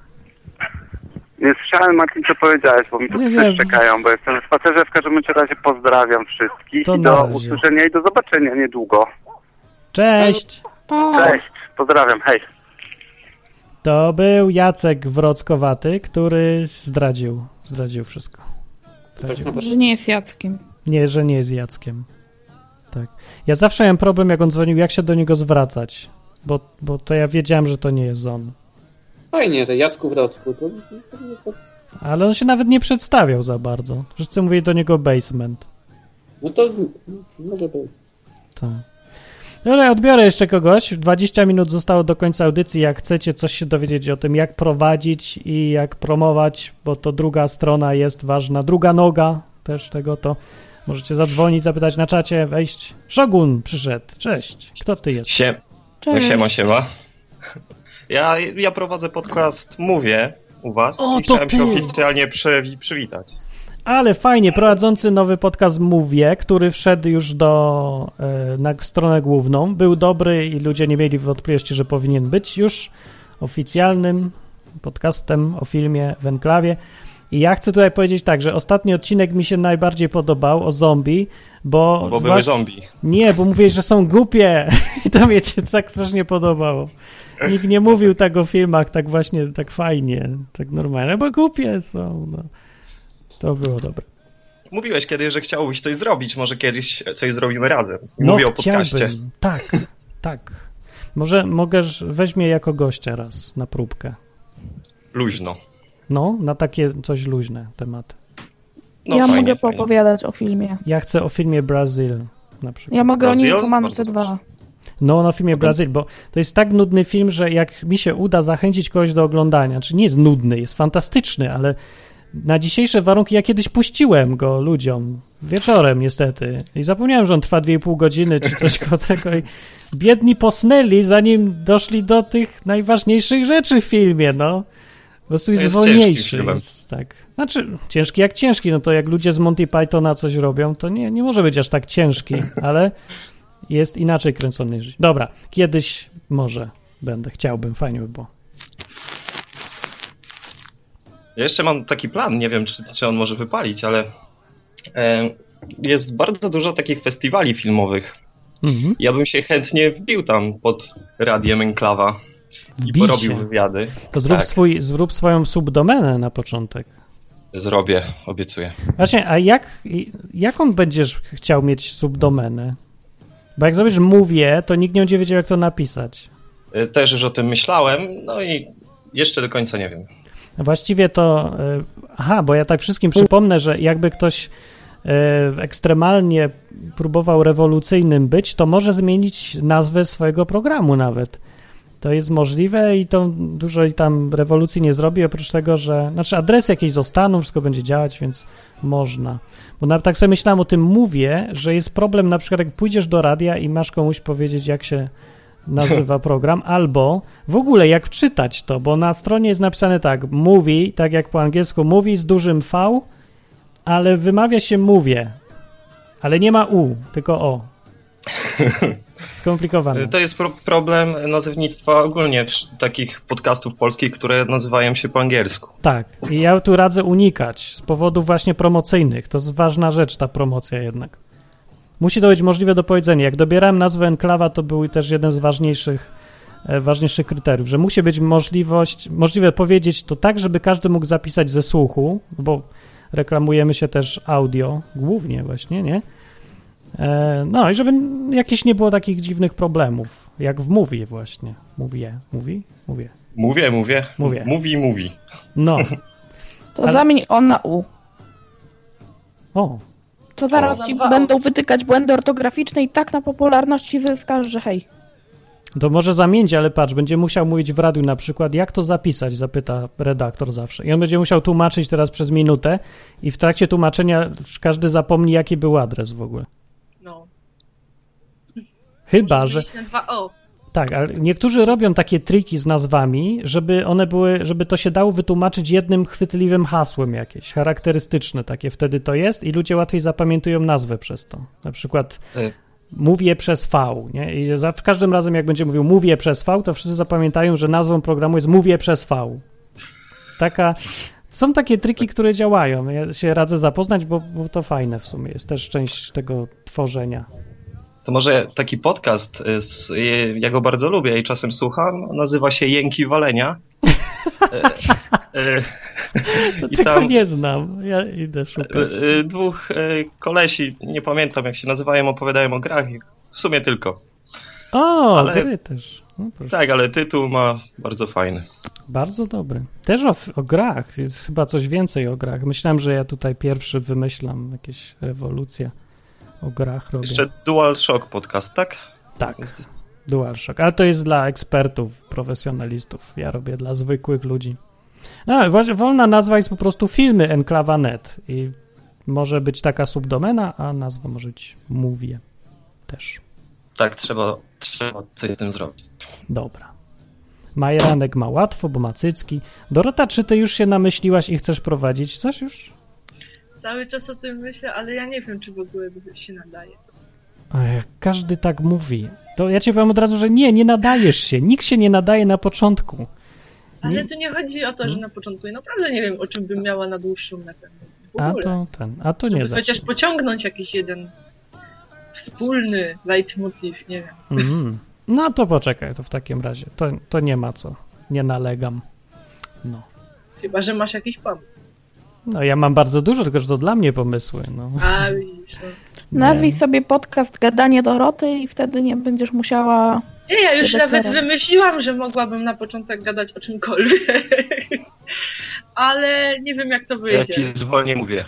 Nie słyszałem, Martin, co powiedziałeś, bo mi tu Nie, psy nie. czekają, bo jestem w spacerze. W każdym bądź razie pozdrawiam wszystkich To i na do razie. usłyszenia i do zobaczenia niedługo. Cześć! Cześć, pozdrawiam, hej. To był Jacek Wrockowaty, który zdradził, zdradził wszystko. Zdradził. Że nie jest Jackiem. Nie, że nie jest Jackiem. Tak. Ja zawsze miałem problem, jak on dzwonił, jak się do niego zwracać, bo, bo to ja wiedziałem, że to nie jest on. Fajnie, to Jacku Wrocku. To, to, to, Ale on się nawet nie przedstawiał za bardzo. Wszyscy mówili do niego basement. no to może być. Tak. No ale odbiorę jeszcze kogoś. dwadzieścia minut zostało do końca audycji. Jak chcecie coś się dowiedzieć o tym, jak prowadzić i jak promować, bo to druga strona jest ważna. Druga noga też tego, to możecie zadzwonić, zapytać na czacie, wejść. Shogun przyszedł. Cześć. Kto ty jesteś? Sie... No Cześć. siema, siema. Ja, ja prowadzę podcast Mówię u was O, i to chciałem ty. się oficjalnie przy, przywitać. Ale fajnie, prowadzący nowy podcast Mówię, który wszedł już do, e, na stronę główną, był dobry i ludzie nie mieli wątpliwości, że powinien być już oficjalnym podcastem o filmie w Enklawie. I ja chcę tutaj powiedzieć tak, że ostatni odcinek mi się najbardziej podobał o zombie, bo... Bo były zombie. Nie, bo mówiłeś, że są głupie i to mnie się tak strasznie podobało. Nikt nie mówił tak o filmach tak właśnie, tak fajnie, tak normalnie, bo głupie są, no. To było dobre. Mówiłeś kiedyś, że chciałbyś coś zrobić, może kiedyś coś zrobimy razem. No, Mówię o podcaście. chciałbym. Tak, tak. Może mogę, weźmie jako gościa raz na próbkę. Luźno. No, na takie coś luźne tematy. No, ja fajnie, mogę fajnie. poopowiadać o filmie. Ja chcę o filmie Brazil na przykład. Ja mogę Brazil? o Ninfomance Bardzo dwa. dobrze. No, na filmie Brazil, bo to jest tak nudny film, że jak mi się uda zachęcić kogoś do oglądania, czy nie jest nudny, jest fantastyczny, ale na dzisiejsze warunki ja kiedyś puściłem go ludziom wieczorem niestety i zapomniałem, że on trwa dwie i pół godziny czy coś koło tego i biedni posnęli, zanim doszli do tych najważniejszych rzeczy w filmie, no. Po prostu jest, jest wolniejszy. ciężkim filmem. Jest, tak. Znaczy, ciężki jak ciężki, no to jak ludzie z Monty Pythona coś robią, to nie, nie może być aż tak ciężki, ale jest inaczej kręcony niż... Dobra, kiedyś może będę, chciałbym, fajnie by było. Ja jeszcze mam taki plan, nie wiem, czy, czy on może wypalić, ale e, jest bardzo dużo takich festiwali filmowych. Mhm. Ja bym się chętnie wbił tam pod radiem Enklawa i Wbij porobił się. wywiady. To zrób, Tak. swój, zrób swoją subdomenę na początek. Zrobię, obiecuję. Właśnie, a jak, jaką będziesz chciał mieć subdomenę? Bo jak zrobisz mówię, to nikt nie będzie wiedział, jak to napisać. E, Też już o tym myślałem, no i jeszcze do końca nie wiem. Właściwie to... y, Aha, bo ja tak wszystkim przypomnę, że jakby ktoś y, ekstremalnie próbował rewolucyjnym być, to może zmienić nazwę swojego programu nawet. To jest możliwe i to dużo i tam rewolucji nie zrobi, oprócz tego, że... Znaczy adresy jakieś zostaną, wszystko będzie działać, więc można. Bo nawet tak sobie myślałem o tym mówię, że jest problem na przykład jak pójdziesz do radia i masz komuś powiedzieć, jak się nazywa program, albo w ogóle jak wczytać to, bo na stronie jest napisane tak, mówi, tak jak po angielsku mówi z dużym V, ale wymawia się mówię, ale nie ma U, tylko O. Skomplikowane. To jest pro- problem nazewnictwa ogólnie w- takich podcastów polskich, które nazywają się po angielsku. Tak, i ja tu radzę unikać z powodów właśnie promocyjnych. To jest ważna rzecz, ta promocja jednak. Musi to być możliwe do powiedzenia. Jak dobierałem nazwę Enklawa, to był też jeden z ważniejszych, e, ważniejszych kryteriów, że musi być możliwość, możliwe powiedzieć to tak, żeby każdy mógł zapisać ze słuchu, bo reklamujemy się też audio, głównie właśnie, nie? E, no i żeby jakieś nie było takich dziwnych problemów, jak w Mówi właśnie. Mówię, mówi, mówię. Mówię, mówię. Mówię. Mówi, mówi. No, To Ale- zamień O na U. o, To zaraz O. ci będą wytykać błędy ortograficzne i tak na popularności zyskasz, że hej. to może zamienić, ale patrz, będzie musiał mówić w radiu na przykład, jak to zapisać, zapyta redaktor zawsze. I on będzie musiał tłumaczyć teraz przez minutę i w trakcie tłumaczenia każdy zapomni, jaki był adres w ogóle. No. Chyba, Muszę że... zmienić na dwa O. Tak, ale niektórzy robią takie triki z nazwami, żeby one były, żeby to się dało wytłumaczyć jednym chwytliwym hasłem jakieś, charakterystyczne takie wtedy to jest i ludzie łatwiej zapamiętują nazwę przez to. Na przykład Y, mówię przez V, nie? I za w każdym razem jak będzie mówił mówię przez V, to wszyscy zapamiętają, że nazwą programu jest mówię przez V. Taka... Są takie triki, które działają. Ja się radzę zapoznać, bo, bo to fajne w sumie jest też część tego tworzenia. To może taki podcast, y, z, y, ja go bardzo lubię i czasem słucham, nazywa się Jęki Walenia. Y, y, To I tego tam- nie znam. Ja idę szukać. y, y, Dwóch y, kolesi, nie pamiętam jak się nazywają, opowiadają o grach. W sumie tylko. O, ale- gry też. No, proszę. Tak, ale tytuł ma bardzo fajny. Bardzo dobry. Też o, o grach. Jest chyba coś więcej o grach. Myślałem, że ja tutaj pierwszy wymyślam jakieś rewolucje o grach robię. Jeszcze DualShock podcast, tak? Tak, DualShock. Ale to jest dla ekspertów, profesjonalistów. Ja robię dla zwykłych ludzi. No, właśnie, wolna nazwa jest po prostu filmy Enklawa kropka net i może być taka subdomena, a nazwa może być Mówię też. Tak, trzeba, trzeba coś z tym zrobić. Dobra. Majeranek ma łatwo, bo ma cycki. Dorota, czy ty już się namyśliłaś i chcesz prowadzić coś już? Cały czas o tym myślę, ale ja nie wiem, czy w ogóle się nadaje. Ech, każdy tak mówi. To ja ci powiem od razu, że nie, nie nadajesz się. Nikt się nie nadaje na początku. Ale Nie... tu nie chodzi o to, że na początku ja naprawdę nie wiem, o czym bym miała na dłuższą metę. W A ogóle. to ten, a to nie Żeby za. chociaż pociągnąć jakiś jeden wspólny leitmotiv, nie wiem. Mm. No to poczekaj, to w takim razie. To, to nie ma co. Nie nalegam. No. Chyba że masz jakiś pomysł. No ja mam bardzo dużo, tylko że to dla mnie pomysły. No. A widzisz, no. Nazwij sobie podcast Gadanie Doroty i wtedy nie będziesz musiała... Nie, ja już się nawet deklarować. wymyśliłam, że mogłabym na początek gadać o czymkolwiek. Ale nie wiem, jak to wyjdzie. Ja ci zwolnie mówię.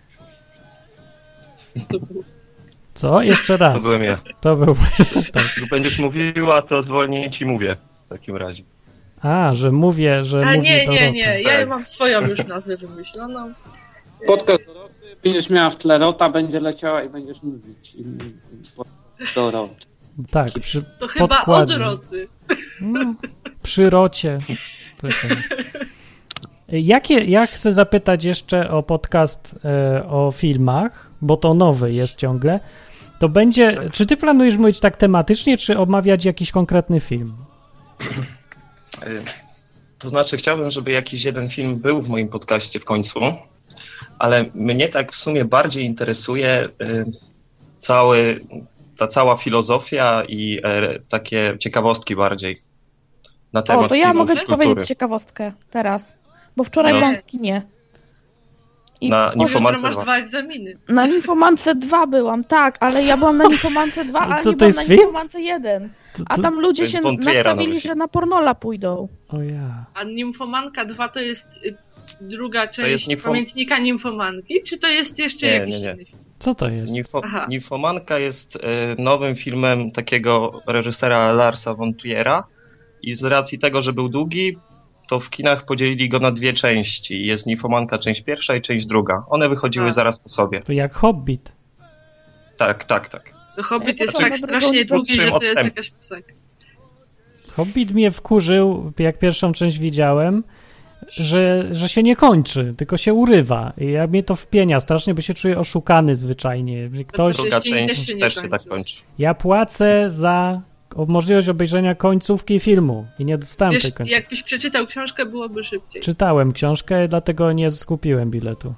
Co to było? Co? Jeszcze raz. To byłem ja. To był. Tak. Jak będziesz mówiła, to zwolnienie ci mówię. W takim razie. A, że mówię, że A mówi nie, Dorota. nie, nie. Ja Tak. mam swoją już nazwę wymyśloną. Podcast Doroty, będziesz miała w tle Rota, będzie leciała i będziesz mówić. I, i, Doroty. Tak, przy To chyba podkładzie. odroty. No, przy rocie. To się... Jakie, ja chcę zapytać jeszcze o podcast e, o filmach, bo to nowy jest ciągle. To będzie, czy ty planujesz mówić tak tematycznie, czy omawiać jakiś konkretny film? Y, To znaczy, chciałbym, żeby jakiś jeden film był w moim podcaście w końcu, ale mnie tak w sumie bardziej interesuje y, cały, ta cała filozofia i e, takie ciekawostki bardziej na temat O, to ja filmów mogę i ci kultury. powiedzieć ciekawostkę teraz, bo wczoraj No. byłam w kinie. I Na Jutro Nimfomance masz dwa. dwa egzaminy. na Nimfomance dwa byłam, tak, ale ja byłam na Nimfomance dwa, Ale ale co, nie to byłam jest na film? Nimfomance jeden. To, A to... tam To ludzie jest się von Triera nastawili, nowy że film. na Pornola pójdą. O ja. A Nimfomanka dwa to jest y, druga część jest nimfom- pamiętnika Nimfomanki? Czy to jest jeszcze Nie, jakiś nie, nie. inny film? Co to jest? Nimfo, Aha. Nimfomanka jest y, nowym filmem takiego reżysera Larsa von Triera i z racji tego, że był długi, to w kinach podzielili go na dwie części. Jest Nimfomanka część pierwsza i część druga. One wychodziły A. zaraz po sobie. To jak Hobbit. Tak, tak, tak. To Hobbit Ja jest to tak mam strasznie drugą długi, że to jest odstęp. jakaś piosenka. Hobbit mnie wkurzył, jak pierwszą część widziałem, że, że się nie kończy, tylko się urywa. I ja mnie to wpienia strasznie, bo się czuję oszukany zwyczajnie. Że Ktoś, to Druga Częściej też część się nie też się tak kończy. kończy. ja płacę za o- możliwość obejrzenia końcówki filmu i nie dostałem Wiesz, tej końcówki. jakbyś przeczytał książkę, byłoby szybciej. Czytałem książkę, dlatego nie skupiłem biletu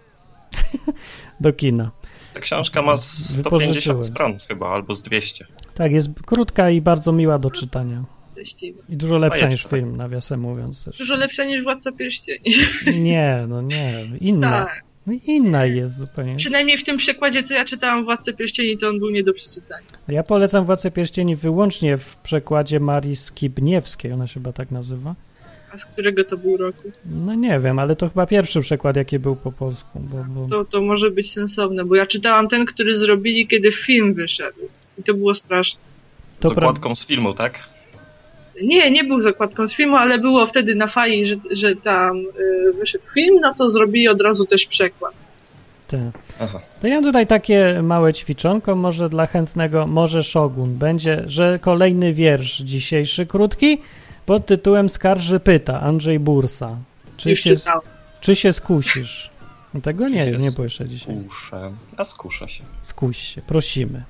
do kina. Ta książka ma sto Wypożyczyłem. pięćdziesiąt stron chyba, albo z dwieście. Tak, jest krótka i bardzo miła do czytania. Właściwie. I dużo lepsza Fajeczka, niż tak. film, nawiasem mówiąc też. Dużo lepsze niż Władca Pierścieni. Nie, no nie, inna. Tak. No inna jest zupełnie. Przynajmniej w tym przekładzie, co ja czytałam Władcę Pierścieni, to on był nie do przeczytania. Ja polecam Władcę Pierścieni wyłącznie w przekładzie Marii Skibniewskiej, ona się chyba tak nazywa. A z którego to był roku? No nie wiem, ale to chyba pierwszy przekład, jaki był po polsku. Bo, bo... To, to może być sensowne, bo ja czytałam ten, który zrobili, kiedy film wyszedł. I to było straszne. To Z okładką z filmu, tak? Nie, nie był zakładką z filmu, ale było wtedy na fali, że, że tam y, wyszedł film, no to zrobili od razu też przekład. Te. Aha. To ja mam tutaj takie małe ćwiczonko, może dla chętnego, może Szogun. Będzie, że kolejny wiersz dzisiejszy, krótki, pod tytułem Skarży pyta, Andrzej Bursa. Czy Już się, czytałam. czy się skusisz? No tego nie, Czy się nie było jeszcze dzisiaj. Skuszę. A skuszę się. Skuś się, prosimy.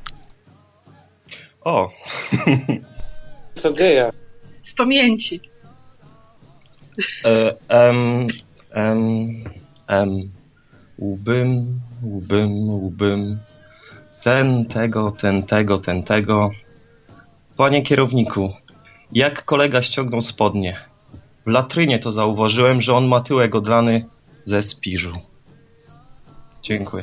O, Co dzieje? Z pamięci. e, em, em, em. Łbym, łbym, łbym. Ten, tego, ten, tego, ten, tego. Panie kierowniku, jak kolega ściągnął spodnie. W latrynie to zauważyłem, że on ma tyłek odlany ze spiżu. Dziękuję.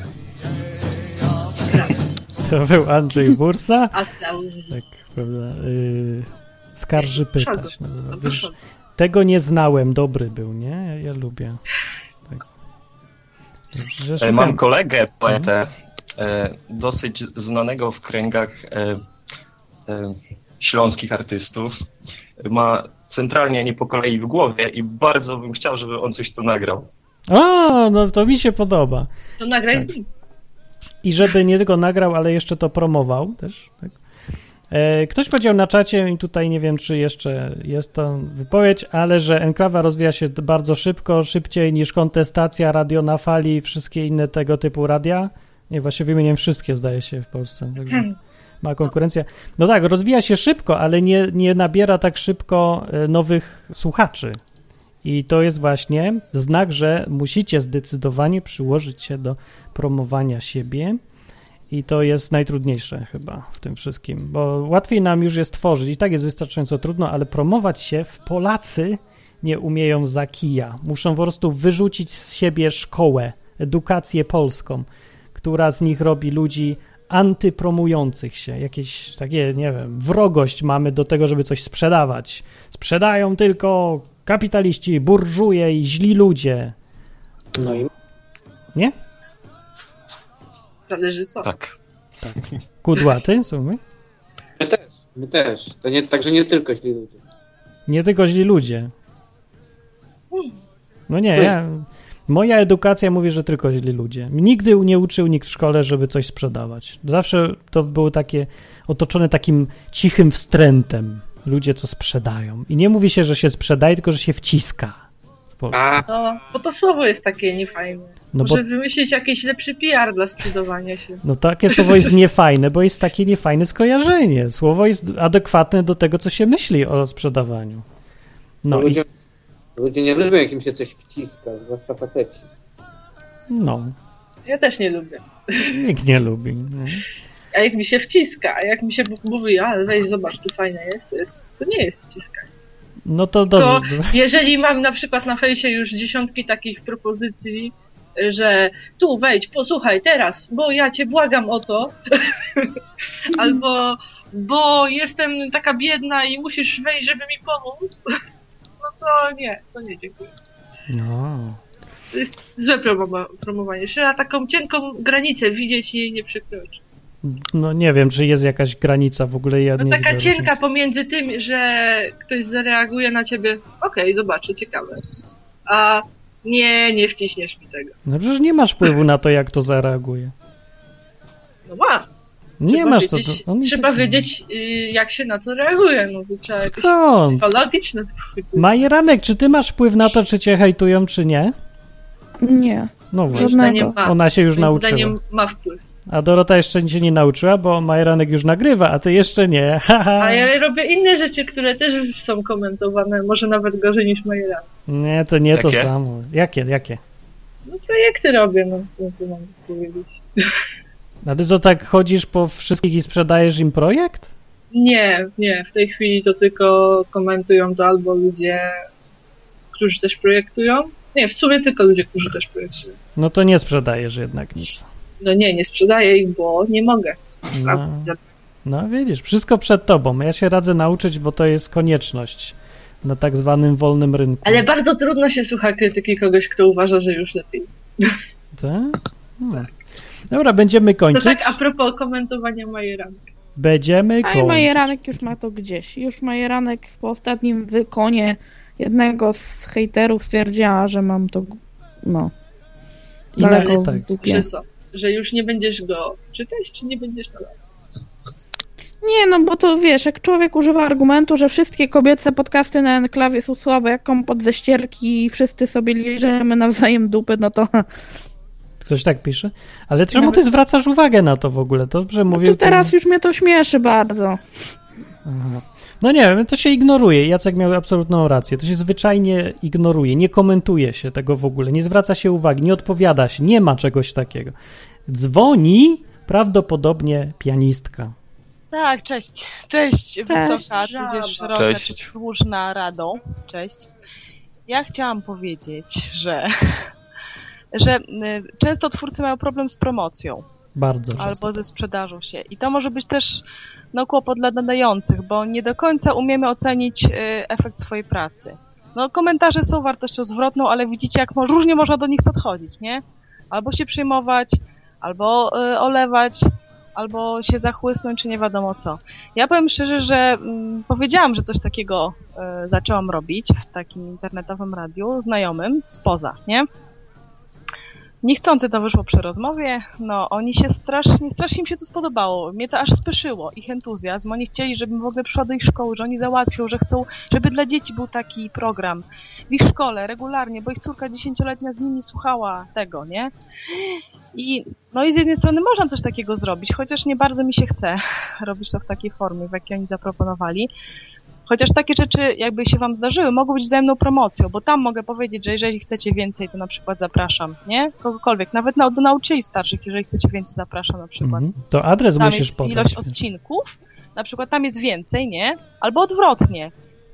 To był Andrzej Bursa. Aplauz. Tak, prawda. Yy, Skarży pyta Przodu. się nazywa. No to Wiesz, przodu. tego nie znałem, dobry był, nie? Ja, ja lubię. Tak. Dobrze, że E, szukam- Mam kolegę, poetę, e, dosyć znanego w kręgach e, e, śląskich artystów. Ma centralnie nie po kolei w głowie i bardzo bym chciał, żeby on coś tu nagrał. O, no to mi się podoba. To nagraj Tak. z nim. I żeby nie tylko nagrał, ale jeszcze to promował też. Tak? Ktoś powiedział na czacie, i tutaj nie wiem, czy jeszcze jest to wypowiedź, ale że Enklawa rozwija się bardzo szybko, szybciej niż Kontestacja, Radio na Fali i wszystkie inne tego typu radia. Nie, właśnie wymieniłem wszystkie, zdaje się, w Polsce, także ma konkurencja. No tak, rozwija się szybko, ale nie, nie nabiera tak szybko nowych słuchaczy. I to jest właśnie znak, że musicie zdecydowanie przyłożyć się do promowania siebie. I to jest najtrudniejsze chyba w tym wszystkim, bo łatwiej nam już jest tworzyć, i tak jest wystarczająco trudno, ale promować się w Polacy nie umieją za kija. Muszą po prostu wyrzucić z siebie szkołę, edukację polską, która z nich robi ludzi antypromujących się. Jakieś takie, nie wiem, wrogość mamy do tego, żeby coś sprzedawać. Sprzedają tylko kapitaliści, burżuje i źli ludzie. No i... Nie? Zależy co. Tak. Tak. Kudłaty, słuchaj? My też, my też. To nie, także nie tylko źli ludzie. Nie tylko źli ludzie. No nie, ja, moja edukacja mówi, że tylko źli ludzie. Nigdy nie uczył nikt w szkole, żeby coś sprzedawać. Zawsze to było takie otoczone takim cichym wstrętem. Ludzie, co sprzedają. I nie mówi się, że się sprzedaje, tylko że się wciska w Polsce. A, No, bo to słowo jest takie niefajne. No bo, Może wymyślić jakiś lepszy P R dla sprzedawania się. no takie słowo jest niefajne, bo jest takie niefajne skojarzenie. Słowo jest adekwatne do tego, co się myśli o sprzedawaniu. No, ludzie, i, ludzie nie lubią, jak im się coś wciska, zwłaszcza faceci. no, Ja też nie lubię. nikt nie lubi. No. A jak mi się wciska, a jak mi się mówi, ale weź zobacz, tu fajne jest, to, jest, to nie jest wciskanie. No to To dobrze. jeżeli mam na przykład na fejsie już dziesiątki takich propozycji, że tu wejdź, posłuchaj teraz, bo ja cię błagam o to, albo bo jestem taka biedna i musisz wejść, żeby mi pomóc, no to nie, to nie, dziękuję. No. To jest złe promowa- promowanie. Trzeba taką cienką granicę widzieć i jej nie przekroczyć. No nie wiem, czy jest jakaś granica w ogóle. Ja No nie taka widzę cienka różnicy. pomiędzy tym, że ktoś zareaguje na ciebie, okej, zobaczę, ciekawe, a nie, nie wciśniesz mi tego. No przecież nie masz wpływu na to, jak to zareaguje. No ma. Nie Trzeba masz to. wiedzieć, to on i trzeba tak nie. wiedzieć, y, jak się na to reaguje. No to trzeba jakieś Skąd? psychologiczne. Majeranek, czy ty masz wpływ na to, czy cię hejtują, czy nie? Nie. No Moim właśnie. zdaniem ma. Ona się już Moim nauczyła. zdaniem ma wpływ. A Dorota jeszcze się nie nauczyła, bo Majeranek już nagrywa, a ty jeszcze nie. Haha. A ja robię inne rzeczy, które też są komentowane, może nawet gorzej niż moje rady. Nie, to nie to Jakie? samo. Jakie, jakie? No projekty robię, no co, co mam powiedzieć. A ty to tak chodzisz po wszystkich i sprzedajesz im projekt? Nie, nie, w tej chwili to tylko komentują to albo ludzie, którzy też projektują. Nie, w sumie tylko ludzie, którzy też projektują. No to nie sprzedajesz jednak nic. No nie, nie sprzedaję ich, bo nie mogę. No, no widzisz, wszystko przed tobą. Ja się radzę nauczyć, bo to jest konieczność na tak zwanym wolnym rynku. Ale bardzo trudno się słucha krytyki kogoś, kto uważa, że już lepiej. Tak? No. Dobra, będziemy To kończyć. tak a propos komentowania Majeranek. Będziemy A i kończyć. Majeranek już ma to gdzieś. Już Majeranek po ostatnim wykonie jednego z hejterów stwierdziła, że mam to, no, I na, daleko tak. w dupie. Że co? Że już nie będziesz go czytać, czy nie będziesz nadal? Nie, no bo to wiesz, jak człowiek używa argumentu, że wszystkie kobiece podcasty na Enklawie są słabe jak kompot ze ścierki i wszyscy sobie liżemy nawzajem dupy, no to Ktoś tak pisze? Ale czemu Nawet- ty zwracasz uwagę na to w ogóle? Dobrze no mówię. to teraz już mnie to śmieszy bardzo. Aha. No nie wiem, to się ignoruje. Jacek miał absolutną rację. To się zwyczajnie ignoruje. Nie komentuje się tego w ogóle. Nie zwraca się uwagi, nie odpowiada się. Nie ma czegoś takiego. Dzwoni prawdopodobnie pianistka. Tak, cześć. Cześć, wysoka, Żaba. tudzież szeroka, Cześć. czy słuszna Rado. Cześć. Ja chciałam powiedzieć, że, że y, często twórcy mają problem z promocją Bardzo często. albo ze sprzedażą się. I to może być też no, kłopot dla nadających, bo nie do końca umiemy ocenić y, efekt swojej pracy. No komentarze są wartością zwrotną, ale widzicie, jak mo- różnie można do nich podchodzić, nie? Albo się przejmować, albo y, olewać, albo się zachłysnąć, czy nie wiadomo co. Ja powiem szczerze, że mm, powiedziałam, że coś takiego y, zaczęłam robić w takim internetowym radiu znajomym spoza, nie? niechcący to wyszło przy rozmowie, no oni się strasznie, strasznie im się to spodobało. Mnie to aż spyszyło, ich entuzjazm. Oni chcieli, żebym w ogóle przyszła do ich szkoły, że oni załatwią, że chcą, żeby dla dzieci był taki program w ich szkole regularnie, bo ich córka dziesięcioletnia z nimi słuchała tego, nie? I no i z jednej strony można coś takiego zrobić, chociaż nie bardzo mi się chce robić to w takiej formie, w jakiej oni zaproponowali. Chociaż takie rzeczy, jakby się wam zdarzyły, mogą być wzajemną promocją, bo tam mogę powiedzieć, że jeżeli chcecie więcej, to na przykład zapraszam, nie? Kogokolwiek, nawet na, do nauczycieli starszych, jeżeli chcecie więcej, zapraszam na przykład. Mhm. To adres tam musisz jest podać. Ilość odcinków, na przykład tam jest więcej, nie? Albo odwrotnie.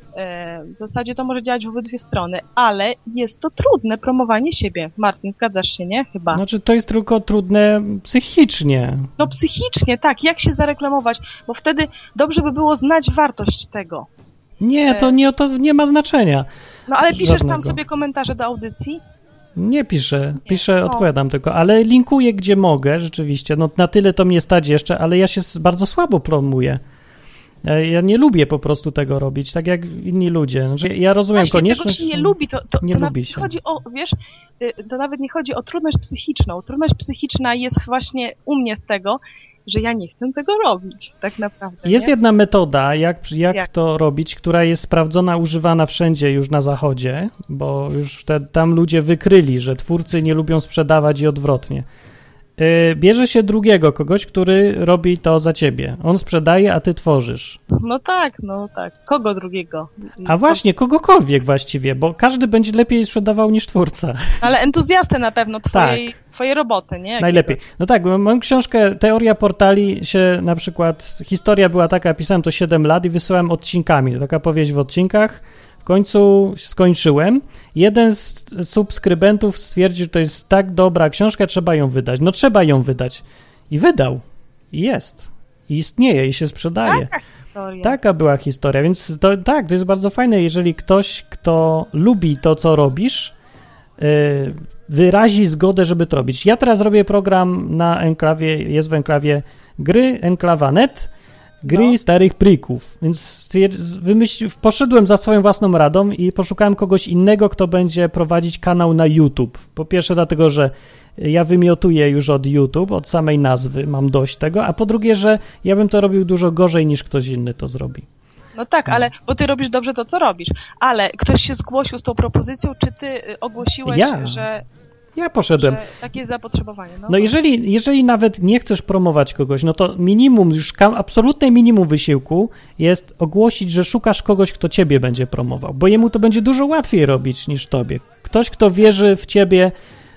W zasadzie to może działać w obydwie strony, ale jest to trudne promowanie siebie. Martin, zgadzasz się, nie? Chyba. Znaczy, to jest tylko trudne psychicznie. No psychicznie, tak. Jak się zareklamować? Bo wtedy dobrze by było znać wartość tego. Nie, to nie, to nie ma znaczenia. No ale piszesz Żadnego. tam sobie komentarze do audycji? Nie piszę, piszę, Nie. odpowiadam tylko, ale linkuję gdzie mogę, rzeczywiście. No na tyle to mnie stać jeszcze, ale ja się bardzo słabo promuję. Ja nie lubię po prostu tego robić, tak jak inni ludzie. Znaczy, ja rozumiem Właśnie, konieczność... tego się nie lubi, to, to, nie to lubi nawet się. nie chodzi o, wiesz, to nawet nie chodzi o trudność psychiczną. Trudność psychiczna jest właśnie u mnie z tego, że ja nie chcę tego robić, tak naprawdę. Jest nie? jedna metoda, jak, jak, Jak? to robić, która jest sprawdzona, używana wszędzie już na zachodzie, bo już te, tam ludzie wykryli, że twórcy nie lubią sprzedawać i odwrotnie. Yy, bierze się drugiego, kogoś, który robi to za ciebie. On sprzedaje, a ty tworzysz. No tak, no tak. Kogo drugiego? A właśnie, kogokolwiek właściwie, bo każdy będzie lepiej sprzedawał niż twórca. Ale entuzjastę na pewno twojej, Tak. twojej roboty, nie? Najlepiej. No tak, moją książkę Teoria Portali się na przykład, historia była taka, pisałem to siedem lat i wysyłałem odcinkami. To taka powieść w odcinkach. W końcu skończyłem. Jeden z subskrybentów stwierdził, że to jest tak dobra książka, trzeba ją wydać. No trzeba ją wydać. I wydał. I jest. I istnieje, i się sprzedaje. Taka historia. Taka była historia, więc to, tak, to jest bardzo fajne, jeżeli ktoś, kto lubi to, co robisz, yy, wyrazi zgodę, żeby to robić. Ja teraz robię program na Enklawie, jest w Enklawie gry, enklawa kropka net, gry No. starych plików, więc wymyśl, poszedłem za swoją własną radą i poszukałem kogoś innego, kto będzie prowadzić kanał na YouTube. Po pierwsze dlatego, że ja wymiotuję już od YouTube, od samej nazwy, mam dość tego, a po drugie, że ja bym to robił dużo gorzej niż ktoś inny to zrobi. No tak, ale bo ty robisz dobrze to, co robisz. Ale ktoś się zgłosił z tą propozycją, czy ty y, ogłosiłeś, Ja. że, Ja poszedłem. że takie jest zapotrzebowanie? No, No jeżeli, jeżeli nawet nie chcesz promować kogoś, no to minimum, już kam, absolutne minimum wysiłku jest ogłosić, że szukasz kogoś, kto ciebie będzie promował, bo jemu to będzie dużo łatwiej robić niż tobie. Ktoś, kto wierzy w ciebie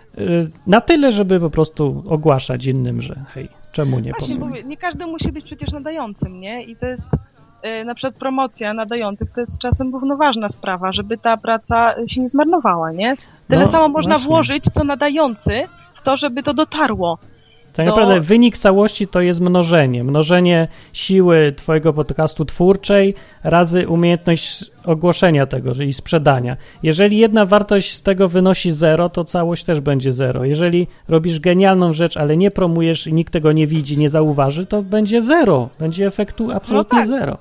y, na tyle, żeby po prostu ogłaszać innym, że hej, czemu nie Właśnie, promuj? bo nie każdy musi być przecież nadającym, nie? I to jest y, na przykład promocja nadających, to jest czasem równoważna sprawa, żeby ta praca się nie zmarnowała, nie? Tyle No, samo można właśnie. włożyć, co nadający, w to, żeby to dotarło. Tak do- naprawdę wynik całości to jest mnożenie. Mnożenie siły twojego podcastu twórczej razy umiejętność ogłoszenia tego, czyli sprzedania. Jeżeli jedna wartość z tego wynosi zero, to całość też będzie zero. Jeżeli robisz genialną rzecz, ale nie promujesz i nikt tego nie widzi, nie zauważy, to będzie zero. Będzie efektu absolutnie tak. zero.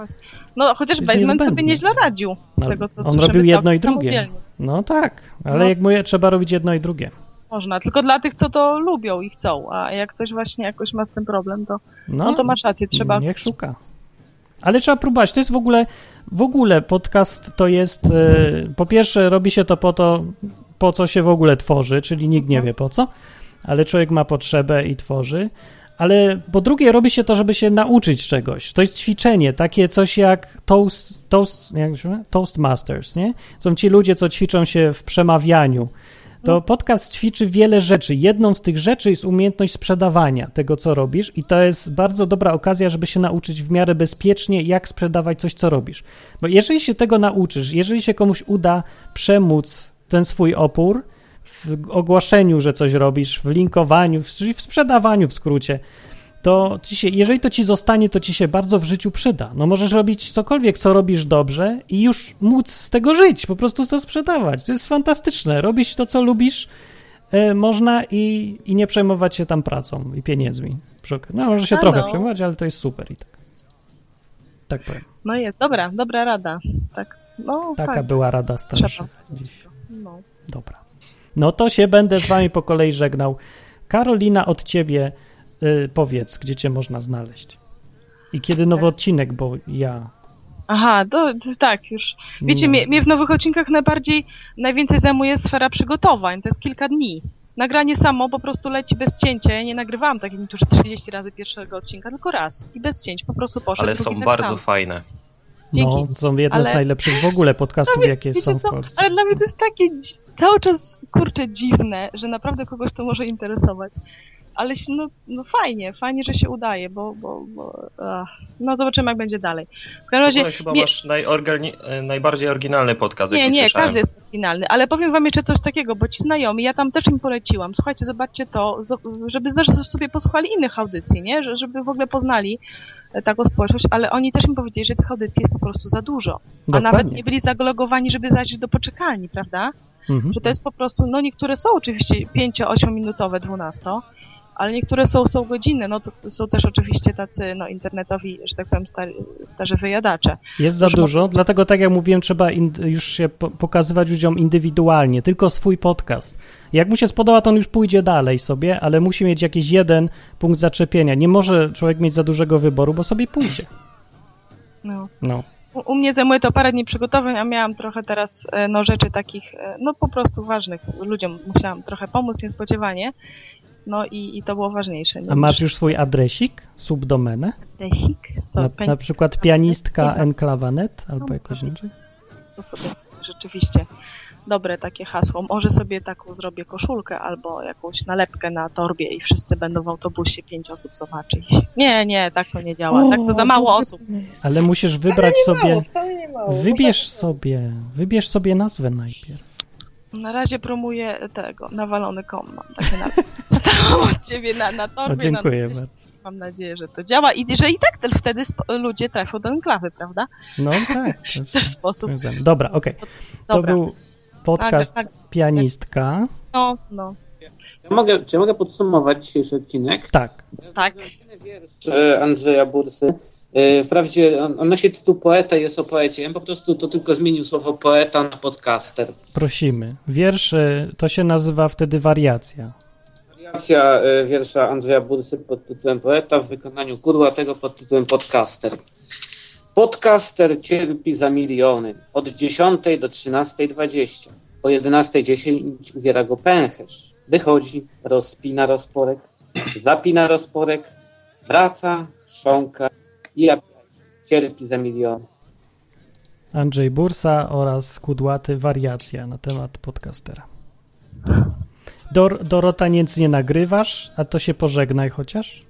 No chociaż Jest Basement sobie niezbędne. nieźle radził, z No, tego co on słyszymy, robił jedno całkiem i drugie. samodzielnie. No tak, ale No. jak mówię, trzeba robić jedno i drugie. Można, tylko dla tych, co to lubią i chcą, a jak ktoś właśnie jakoś ma z tym problem, to, No, no to masz rację, trzeba... Niech szuka. Ale trzeba próbować. To jest w ogóle, w ogóle podcast to jest, yy, po pierwsze robi się to po to, po co się w ogóle tworzy, czyli nikt nie wie po co, ale człowiek ma potrzebę i tworzy. Ale po drugie robi się to, żeby się nauczyć czegoś. To jest ćwiczenie, takie coś jak toast, toast, jak się nazywa? Toastmasters, nie? Są ci ludzie, co ćwiczą się w przemawianiu. To podcast ćwiczy wiele rzeczy. Jedną z tych rzeczy jest umiejętność sprzedawania tego, co robisz i to jest bardzo dobra okazja, żeby się nauczyć w miarę bezpiecznie, jak sprzedawać coś, co robisz. Bo jeżeli się tego nauczysz, jeżeli się komuś uda przemóc ten swój opór w ogłoszeniu, że coś robisz, w linkowaniu, czyli w sprzedawaniu w skrócie, to ci się, jeżeli to ci zostanie, to ci się bardzo w życiu przyda. No możesz robić cokolwiek, co robisz dobrze i już móc z tego żyć, po prostu to sprzedawać. To jest fantastyczne. Robić to, co lubisz, y, można i, i nie przejmować się tam pracą i pieniędzmi. No może się A trochę no. przejmować, ale to jest super i tak. Tak powiem. No jest, dobra, dobra rada. Tak, no Taka tak. była rada starszych Trzeba. dziś. No. Dobra. No to się będę z wami po kolei żegnał. Karolina, od ciebie y, powiedz, gdzie cię można znaleźć. I kiedy nowy odcinek, bo ja... Aha, to, to tak, już. Wiecie, No. mnie, mnie w nowych odcinkach najbardziej, najwięcej zajmuje sfera przygotowań, to jest kilka dni. Nagranie samo po prostu leci bez cięcia, ja nie nagrywałam tak jak niektórzy trzydzieści razy pierwszego odcinka, tylko raz i bez cięć, po prostu poszedł. Ale drugi są tak bardzo samo. fajne. No, Dzięki. są jedne Ale- z najlepszych w ogóle podcastów, No, wie- jakie wiecie są w co? Polsce. Ale dla mnie to jest takie dzi- cały czas, kurczę, dziwne, że naprawdę kogoś to może interesować. Ale się- no, no fajnie, fajnie, że się udaje, bo, bo, bo ach, no zobaczymy jak będzie dalej. W każdym W razie, ogóle chyba nie, masz najorgani- e, najbardziej oryginalny podcast, nie, jaki nie, słyszałem. każdy jest oryginalny, ale powiem wam jeszcze coś takiego, bo ci znajomi, ja tam też im poleciłam, słuchajcie, zobaczcie to, zo- żeby też sobie posłuchali innych audycji, nie, Że- żeby w ogóle poznali e, taką społeczność, ale oni też mi powiedzieli, że tych audycji jest po prostu za dużo, a Dokładnie. nawet nie byli zalogowani, żeby zajrzeć do poczekalni, prawda? Mhm. Że to jest po prostu, no niektóre są oczywiście pięcio-ośmiominutowe, dwunasto, ale niektóre są, są godziny, no to są też oczywiście tacy, no internetowi, że tak powiem, stary, starzy wyjadacze. Jest za Może dużo, dlatego tak jak mówiłem, trzeba in, już się po, pokazywać ludziom indywidualnie, tylko swój podcast. Jak mu się spodoba, to on już pójdzie dalej sobie, ale musi mieć jakiś jeden punkt zaczepienia. Nie może człowiek mieć za dużego wyboru, bo sobie pójdzie. No. No. U, u mnie zajmuje to parę dni przygotowań, a miałam trochę teraz, e, no rzeczy takich, e, no po prostu ważnych. Ludziom musiałam trochę pomóc niespodziewanie, no i, i to było ważniejsze. A masz już swój adresik, subdomenę? Desik? Co, Na, peń- na przykład pianistka enklawa kropka net albo jakoś indziej? To sobie rzeczywiście dobre takie hasło. Może sobie taką zrobię koszulkę albo jakąś nalepkę na torbie i wszyscy będą w autobusie, pięć osób zobaczyć. Nie, nie, tak to nie działa. Tak to za mało osób. Ale musisz wybrać sobie... Mało, wcale nie mało. Wybierz Muszę- sobie, wybierz sobie nazwę najpierw. Na razie promuję tego, nawalony kom mam takie nawet. Dostałam od ciebie na, na torbie. O, dziękuję na, bardzo. Mam nadzieję, że to działa i że i tak ten, wtedy sp- ludzie trafią do enklawy, prawda? No tak. to jest Też sposób. związane. Dobra, okej. To Dobra. był podcast Tak, tak. Pianistka. No, no. Ja mogę, czy ja mogę podsumować dzisiejszy odcinek? Tak. Tak. Wiersz e, Andrzeja Bursy. E, Wprawdzie on, on nosi tytuł poeta i jest o poecie. Ja bym po prostu to tylko zmienił słowo poeta na podcaster. Prosimy. Wiersz y, to się nazywa wtedy wariacja. Wariacja e, wiersza Andrzeja Bursy pod tytułem poeta w wykonaniu Kudłatego pod tytułem podcaster. Podcaster cierpi za miliony. Od dziesiątej do trzynastej dwadzieścia. O jedenastej dziesięć uwiera go pęcherz. Wychodzi, rozpina rozporek, zapina rozporek, wraca, chrząka i cierpi za miliony. Andrzej Bursa oraz Kudłaty wariacja na temat podcastera. Dor- Dorota, nic nie nagrywasz, a to się pożegnaj chociaż.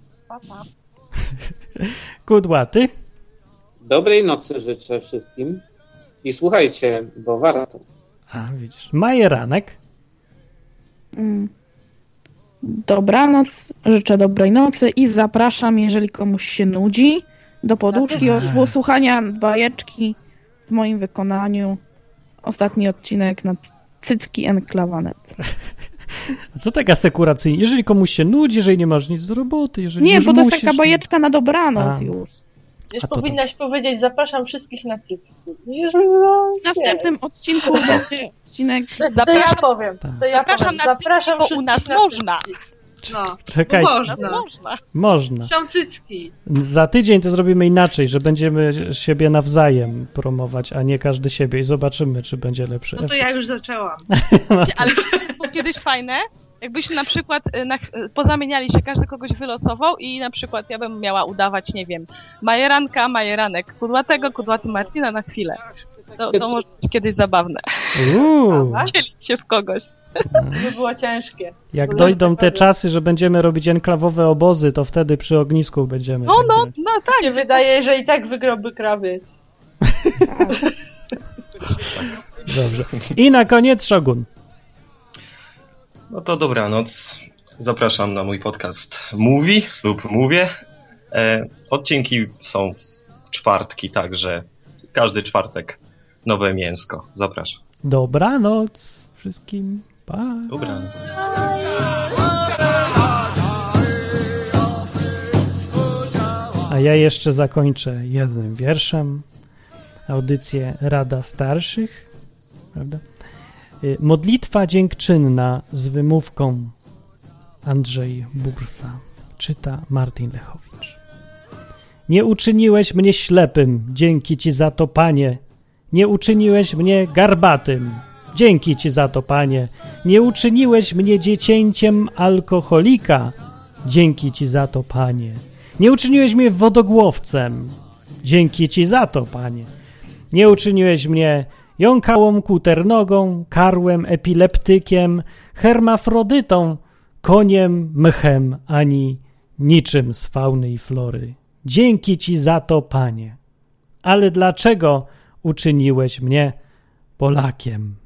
Kudłaty. Dobrej nocy życzę wszystkim i słuchajcie, bo warto. A, widzisz. Majeranek. Mm. Dobranoc, życzę dobrej nocy i zapraszam, jeżeli komuś się nudzi, do poduszki o słuchania bajeczki w moim wykonaniu. Ostatni odcinek na cycki enklawa kropka net. A co tak asekuracyjnie? Jeżeli komuś się nudzi, jeżeli nie masz nic do roboty, jeżeli Nie, już bo to jest musisz, taka bajeczka na dobranoc A. już. Już A to powinnaś powiedzieć, zapraszam wszystkich na cycki. Już by było... W następnym odcinku będzie odcinek. To ja Zapraszam- powiem. Tak. To ja Zapraszam powiem. na zapraszam cycki, bo u nas wszystkich na można. cycki. No, Czekajcie. można. Można. Można. Są cycki. Za tydzień to zrobimy inaczej, że będziemy siebie nawzajem promować, a nie każdy siebie i zobaczymy, czy będzie lepszy No to efekt. ja już zaczęłam. Ale to było kiedyś fajne, jakbyśmy na przykład y, na, ch- pozamieniali się, każdy kogoś wylosował i na przykład ja bym miała udawać, nie wiem, Majeranka, Majeranek, Kudłatego, Kudłaty Martina na chwilę. To, to może być kiedyś zabawne. Uuu, Dzielić się w kogoś. To by było ciężkie. jak dojdą te czasy, że będziemy robić enklawowe obozy, to wtedy przy ognisku będziemy. No, tak no, grać. no Mi tak. się wydaje, że i tak wygroby krawy. Dobrze. I na koniec Shogun. No to dobranoc. Zapraszam na mój podcast Mówi lub Mówię. E, odcinki są w czwartki, także każdy czwartek nowe mięsko. Zapraszam. Dobranoc wszystkim. Pa. Dobranoc. A ja jeszcze zakończę jednym wierszem audycję Rada Starszych, prawda? Modlitwa dziękczynna z wymówką. Andrzej Bursa. Czyta Martin Lechowicz. Nie uczyniłeś mnie ślepym, dzięki Ci za to, Panie. Nie uczyniłeś mnie garbatym, dzięki Ci za to, Panie. Nie uczyniłeś mnie dziecięciem alkoholika, dzięki Ci za to, Panie. Nie uczyniłeś mnie wodogłowcem, dzięki Ci za to, Panie. Nie uczyniłeś mnie jąkałą kuternogą, karłem, epileptykiem, hermafrodytą, koniem, mchem, ani niczym z fauny i flory. Dzięki Ci za to, Panie. Ale dlaczego uczyniłeś mnie Polakiem?